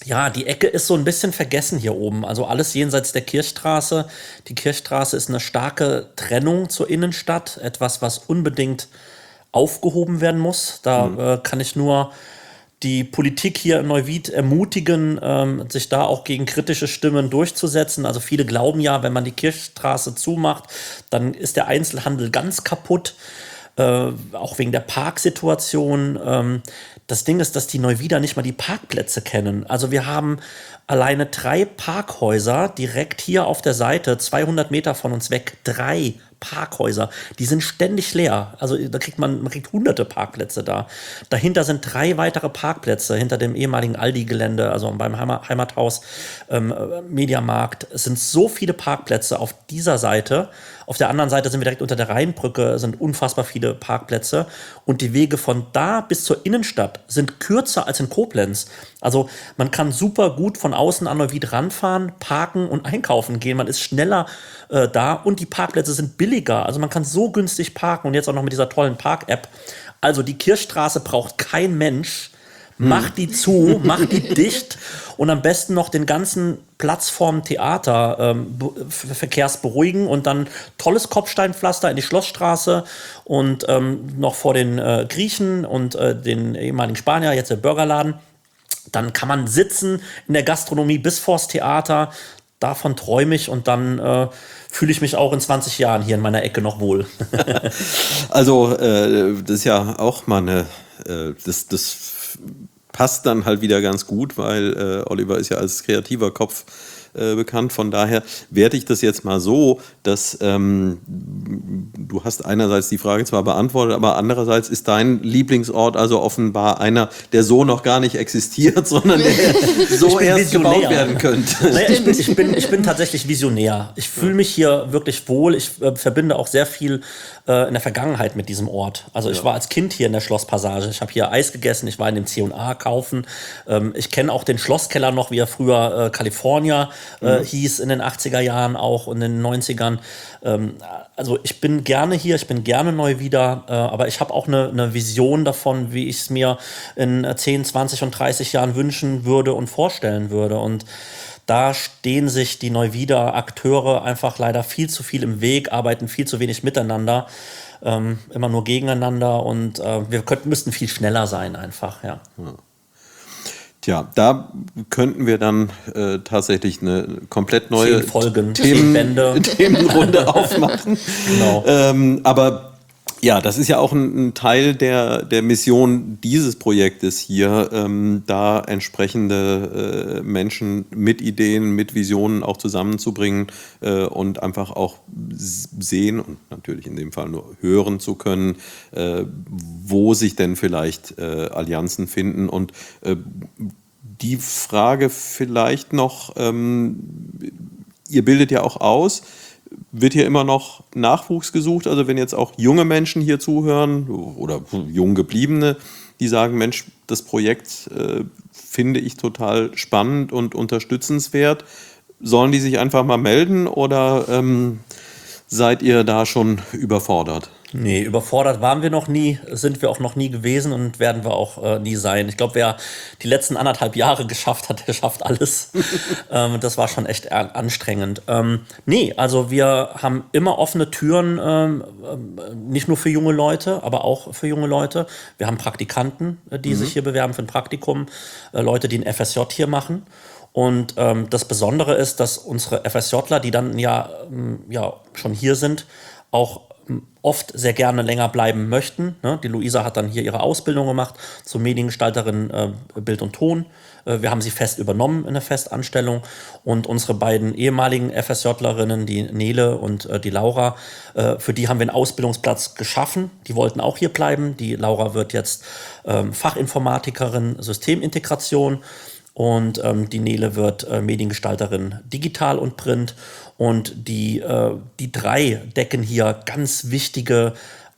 Ja, die Ecke ist so ein bisschen vergessen hier oben. Also alles jenseits der Kirchstraße. Die Kirchstraße ist eine starke Trennung zur Innenstadt. Etwas, was unbedingt aufgehoben werden muss. Da kann ich nur die Politik hier in Neuwied ermutigen, sich da auch gegen kritische Stimmen durchzusetzen. Also viele glauben ja, wenn man die Kirchstraße zumacht, dann ist der Einzelhandel ganz kaputt. Auch wegen der Parksituation. Das Ding ist, dass die Neuwieder nicht mal die Parkplätze kennen. Also wir haben alleine 3 Parkhäuser direkt hier auf der Seite, 200 Meter von uns weg, 3 Parkhäuser. Die sind ständig leer. Also man kriegt hunderte Parkplätze da. Dahinter sind 3 weitere Parkplätze hinter dem ehemaligen Aldi-Gelände, also beim Heimathaus, Mediamarkt. Es sind so viele Parkplätze auf dieser Seite. Auf der anderen Seite sind wir direkt unter der Rheinbrücke, sind unfassbar viele Parkplätze. Und die Wege von da bis zur Innenstadt sind kürzer als in Koblenz. Also man kann super gut von außen an Neuwied ranfahren, parken und einkaufen gehen. Man ist schneller da und die Parkplätze sind billiger. Also man kann so günstig parken und jetzt auch noch mit dieser tollen Park-App. Also die Kirchstraße braucht kein Mensch. Mach die zu, mach die dicht und am besten noch den ganzen Platz vorm Theater verkehrsberuhigen und dann tolles Kopfsteinpflaster in die Schlossstraße und noch vor den Griechen und den ehemaligen Spanier, jetzt der Burgerladen. Dann kann man sitzen in der Gastronomie bis vors Theater. Davon träume ich und dann fühle ich mich auch in 20 Jahren hier in meiner Ecke noch wohl. Also das ist ja auch mal eine, das passt dann halt wieder ganz gut, weil Oliver ist ja als kreativer Kopf bekannt. Von daher werte ich das jetzt mal so, dass du hast einerseits die Frage zwar beantwortet, aber andererseits ist dein Lieblingsort also offenbar einer, der so noch gar nicht existiert, sondern der so erst gebaut werden könnte. Naja, ich bin tatsächlich visionär. Ich fühle mich hier wirklich wohl. Ich verbinde auch sehr viel in der Vergangenheit mit diesem Ort. Also ich war als Kind hier in der Schlosspassage. Ich habe hier Eis gegessen. Ich war in dem C&A kaufen. Ich kenne auch den Schlosskeller noch, wie er früher California hieß in den 80er Jahren auch und in den 90ern. Also ich bin gerne hier, ich bin gerne Neuwieder, aber ich habe auch eine Vision davon, wie ich es mir in 10, 20 und 30 Jahren wünschen würde und vorstellen würde. Und da stehen sich die Neuwieder Akteure einfach leider viel zu viel im Weg, arbeiten viel zu wenig miteinander, immer nur gegeneinander und wir müssten viel schneller sein einfach, ja. Tja, da könnten wir dann tatsächlich eine komplett neue 10 Folgen, 10 Bände. Themenrunde aufmachen. Genau. Aber ja, das ist ja auch ein Teil der Mission dieses Projektes hier, da entsprechende Menschen mit Ideen, mit Visionen auch zusammenzubringen und einfach auch sehen und natürlich in dem Fall nur hören zu können, wo sich denn vielleicht Allianzen finden. Und die Frage vielleicht noch, ihr bildet ja auch aus, wird hier immer noch Nachwuchs gesucht? Also wenn jetzt auch junge Menschen hier zuhören oder jung gebliebene, die sagen, Mensch, das Projekt finde ich total spannend und unterstützenswert, sollen die sich einfach mal melden oder seid ihr da schon überfordert? Nee, überfordert waren wir noch nie, sind wir auch noch nie gewesen und werden wir auch nie sein. Ich glaube, wer die letzten 1,5 Jahre geschafft hat, der schafft alles. Das war schon echt anstrengend. Nee, also wir haben immer offene Türen, nicht nur für junge Leute, aber auch für junge Leute. Wir haben Praktikanten, die sich hier bewerben für ein Praktikum, Leute, die ein FSJ hier machen. Und das Besondere ist, dass unsere FSJler, die dann ja schon hier sind, auch oft sehr gerne länger bleiben möchten. Die Luisa hat dann hier ihre Ausbildung gemacht zur Mediengestalterin Bild und Ton. Wir haben sie fest übernommen in der Festanstellung. Und unsere beiden ehemaligen FSJlerinnen, die Nele und die Laura, für die haben wir einen Ausbildungsplatz geschaffen. Die wollten auch hier bleiben. Die Laura wird jetzt Fachinformatikerin Systemintegration. Und die Nele wird Mediengestalterin Digital und Print. Und die 3 decken hier ganz wichtige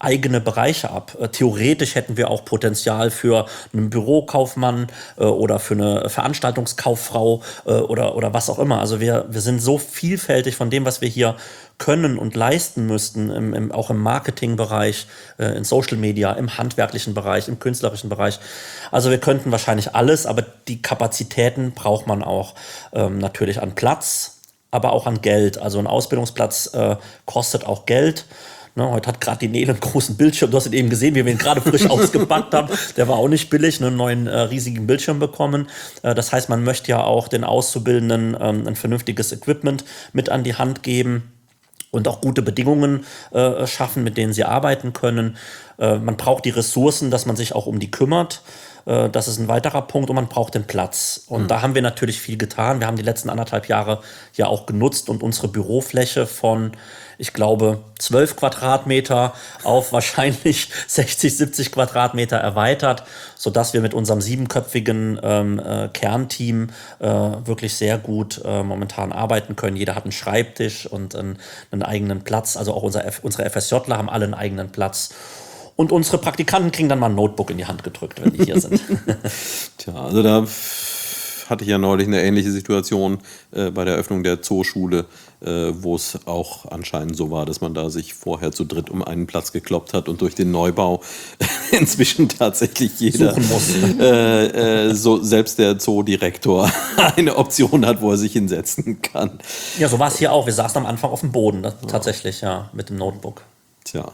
eigene Bereiche ab. Theoretisch hätten wir auch Potenzial für einen Bürokaufmann oder für eine Veranstaltungskauffrau oder was auch immer. Also wir sind so vielfältig von dem, was wir hier können und leisten müssten, auch im Marketingbereich, in Social Media, im handwerklichen Bereich, im künstlerischen Bereich. Also wir könnten wahrscheinlich alles, aber die Kapazitäten braucht man auch natürlich an Platz, aber auch an Geld. Also ein Ausbildungsplatz kostet auch Geld. Ne, heute hat gerade die Nele einen großen Bildschirm. Du hast ihn eben gesehen, wie wir ihn gerade frisch ausgepackt haben. Der war auch nicht billig, einen neuen riesigen Bildschirm bekommen. Das heißt, man möchte ja auch den Auszubildenden ein vernünftiges Equipment mit an die Hand geben und auch gute Bedingungen schaffen, mit denen sie arbeiten können. Man braucht die Ressourcen, dass man sich auch um die kümmert. Das ist ein weiterer Punkt und man braucht den Platz. Und da haben wir natürlich viel getan. Wir haben die letzten 1,5 Jahre ja auch genutzt und unsere Bürofläche von, ich glaube, 12 Quadratmeter auf wahrscheinlich 60, 70 Quadratmeter erweitert, sodass wir mit unserem 7-köpfigen Kernteam wirklich sehr gut momentan arbeiten können. Jeder hat einen Schreibtisch und einen eigenen Platz. Also auch unsere FSJler haben alle einen eigenen Platz. Und unsere Praktikanten kriegen dann mal ein Notebook in die Hand gedrückt, wenn die hier sind. Tja, also da hatte ich ja neulich eine ähnliche Situation bei der Eröffnung der Zooschule, wo es auch anscheinend so war, dass man da sich vorher zu dritt um einen Platz gekloppt hat und durch den Neubau inzwischen tatsächlich jeder, suchen muss. So selbst der Zoodirektor eine Option hat, wo er sich hinsetzen kann. Ja, so war es hier auch. Wir saßen am Anfang auf dem Boden, tatsächlich, ja, mit dem Notebook. Tja.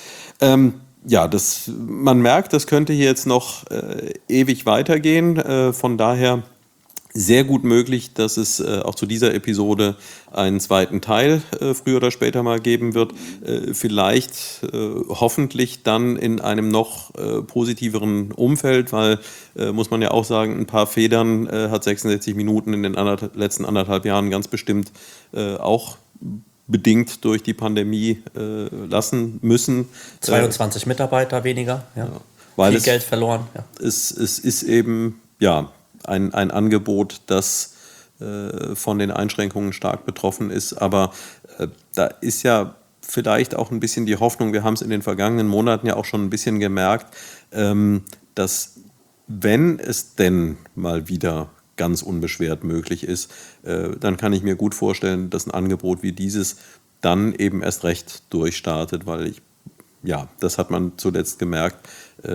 Ja, man merkt, das könnte hier jetzt noch ewig weitergehen. Von daher sehr gut möglich, dass es auch zu dieser Episode einen zweiten Teil früher oder später mal geben wird. Vielleicht hoffentlich dann in einem noch positiveren Umfeld, weil, muss man ja auch sagen, ein paar Federn hat 66 Minuten in den letzten 1,5 Jahren ganz bestimmt auch bedingt durch die Pandemie lassen müssen. 22 Mitarbeiter weniger, ja. Weil viel Geld verloren. Ja. Es ist eben ja, ein Angebot, das von den Einschränkungen stark betroffen ist. Aber da ist ja vielleicht auch ein bisschen die Hoffnung, wir haben es in den vergangenen Monaten ja auch schon ein bisschen gemerkt, dass wenn es denn mal wieder ganz unbeschwert möglich ist, dann kann ich mir gut vorstellen, dass ein Angebot wie dieses dann eben erst recht durchstartet, weil das hat man zuletzt gemerkt,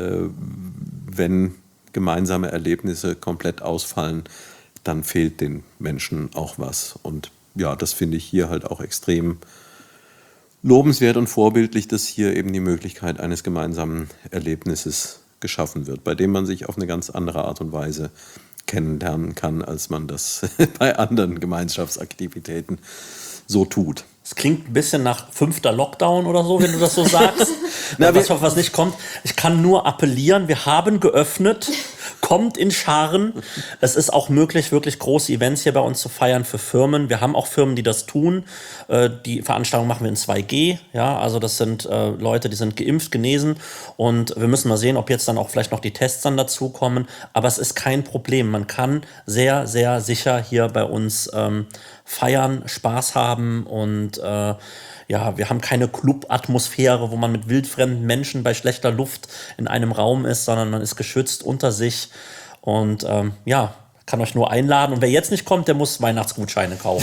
wenn gemeinsame Erlebnisse komplett ausfallen, dann fehlt den Menschen auch was. Und ja, das finde ich hier halt auch extrem lobenswert und vorbildlich, dass hier eben die Möglichkeit eines gemeinsamen Erlebnisses geschaffen wird, bei dem man sich auf eine ganz andere Art und Weise kennenlernen kann, als man das bei anderen Gemeinschaftsaktivitäten so tut. Es klingt ein bisschen nach 5. Lockdown oder so, wenn du das so sagst. Was nicht kommt. Ich kann nur appellieren, wir haben geöffnet, kommt in Scharen. Es ist auch möglich, wirklich große Events hier bei uns zu feiern für Firmen. Wir haben auch Firmen, die das tun. Die Veranstaltung machen wir in 2G. Ja, also das sind Leute, die sind geimpft, genesen. Und wir müssen mal sehen, ob jetzt dann auch vielleicht noch die Tests dann dazukommen. Aber es ist kein Problem. Man kann sehr, sehr sicher hier bei uns feiern, Spaß haben und wir haben keine Club-Atmosphäre, wo man mit wildfremden Menschen bei schlechter Luft in einem Raum ist, sondern man ist geschützt unter sich und kann euch nur einladen. Und wer jetzt nicht kommt, der muss Weihnachtsgutscheine kaufen.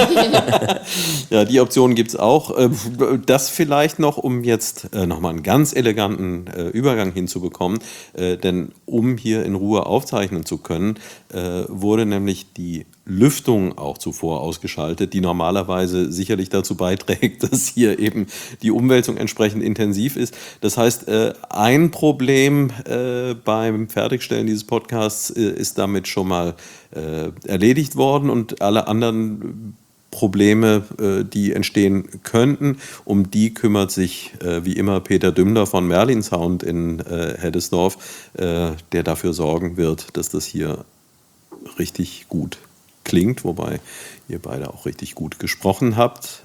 Ja, die Option gibt es auch. Das vielleicht noch, um jetzt nochmal einen ganz eleganten Übergang hinzubekommen. Denn um hier in Ruhe aufzeichnen zu können, wurde nämlich die Lüftung auch zuvor ausgeschaltet, die normalerweise sicherlich dazu beiträgt, dass hier eben die Umwälzung entsprechend intensiv ist. Das heißt, ein Problem beim Fertigstellen dieses Podcasts ist damit schon mal erledigt worden und alle anderen Probleme, die entstehen könnten, um die kümmert sich wie immer Peter Dümmler von Merlin Sound in Heddesdorf, der dafür sorgen wird, dass das hier richtig gut klingt, wobei ihr beide auch richtig gut gesprochen habt.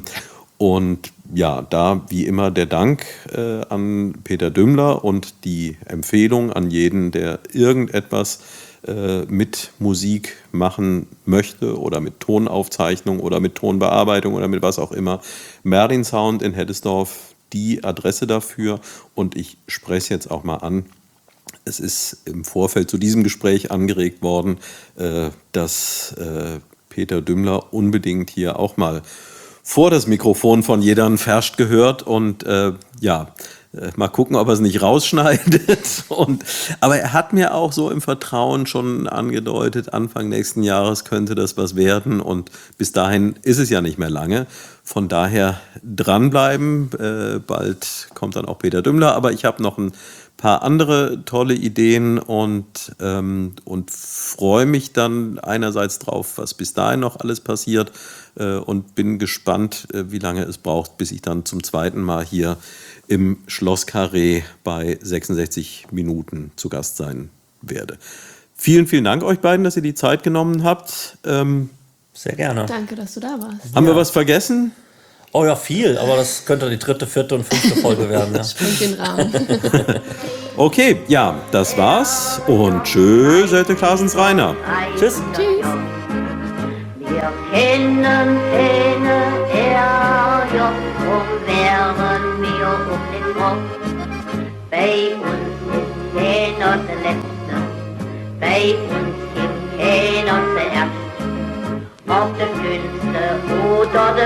Und ja, da wie immer der Dank an Peter Dümmler und die Empfehlung an jeden, der irgendetwas mit Musik machen möchte oder mit Tonaufzeichnung oder mit Tonbearbeitung oder mit was auch immer. Merlin Sound in Heddesdorf, die Adresse dafür. Und ich spreche es jetzt auch mal an. Es ist im Vorfeld zu diesem Gespräch angeregt worden, dass Peter Dümmler unbedingt hier auch mal vor das Mikrofon von Jedern Ferscht gehört. Und mal gucken, ob er es nicht rausschneidet. Aber er hat mir auch so im Vertrauen schon angedeutet, Anfang nächsten Jahres könnte das was werden. Und bis dahin ist es ja nicht mehr lange. Von daher dranbleiben. Bald kommt dann auch Peter Dümmler. Aber ich habe noch ein paar andere tolle Ideen und freue mich dann einerseits drauf, was bis dahin noch alles passiert. Und bin gespannt, wie lange es braucht, bis ich dann zum zweiten Mal hier im Schloss Carré bei 66 Minuten zu Gast sein werde. Vielen, vielen Dank euch beiden, dass ihr die Zeit genommen habt. Sehr gerne. Danke, dass du da warst. Haben wir was vergessen? Oh ja, viel, aber das könnte die 3., 4. und 5. Folge werden. Ja. Springt den Rahmen. Okay, ja, das war's. Und tschüss, Ette Klasens Rainer. Tschüss. Tschüss. Wir kennen keine RJ und wären wir um den Kopf. Bei uns ist keiner der Letzte, bei uns gibt keiner zuerst. Ob der Dünnste oder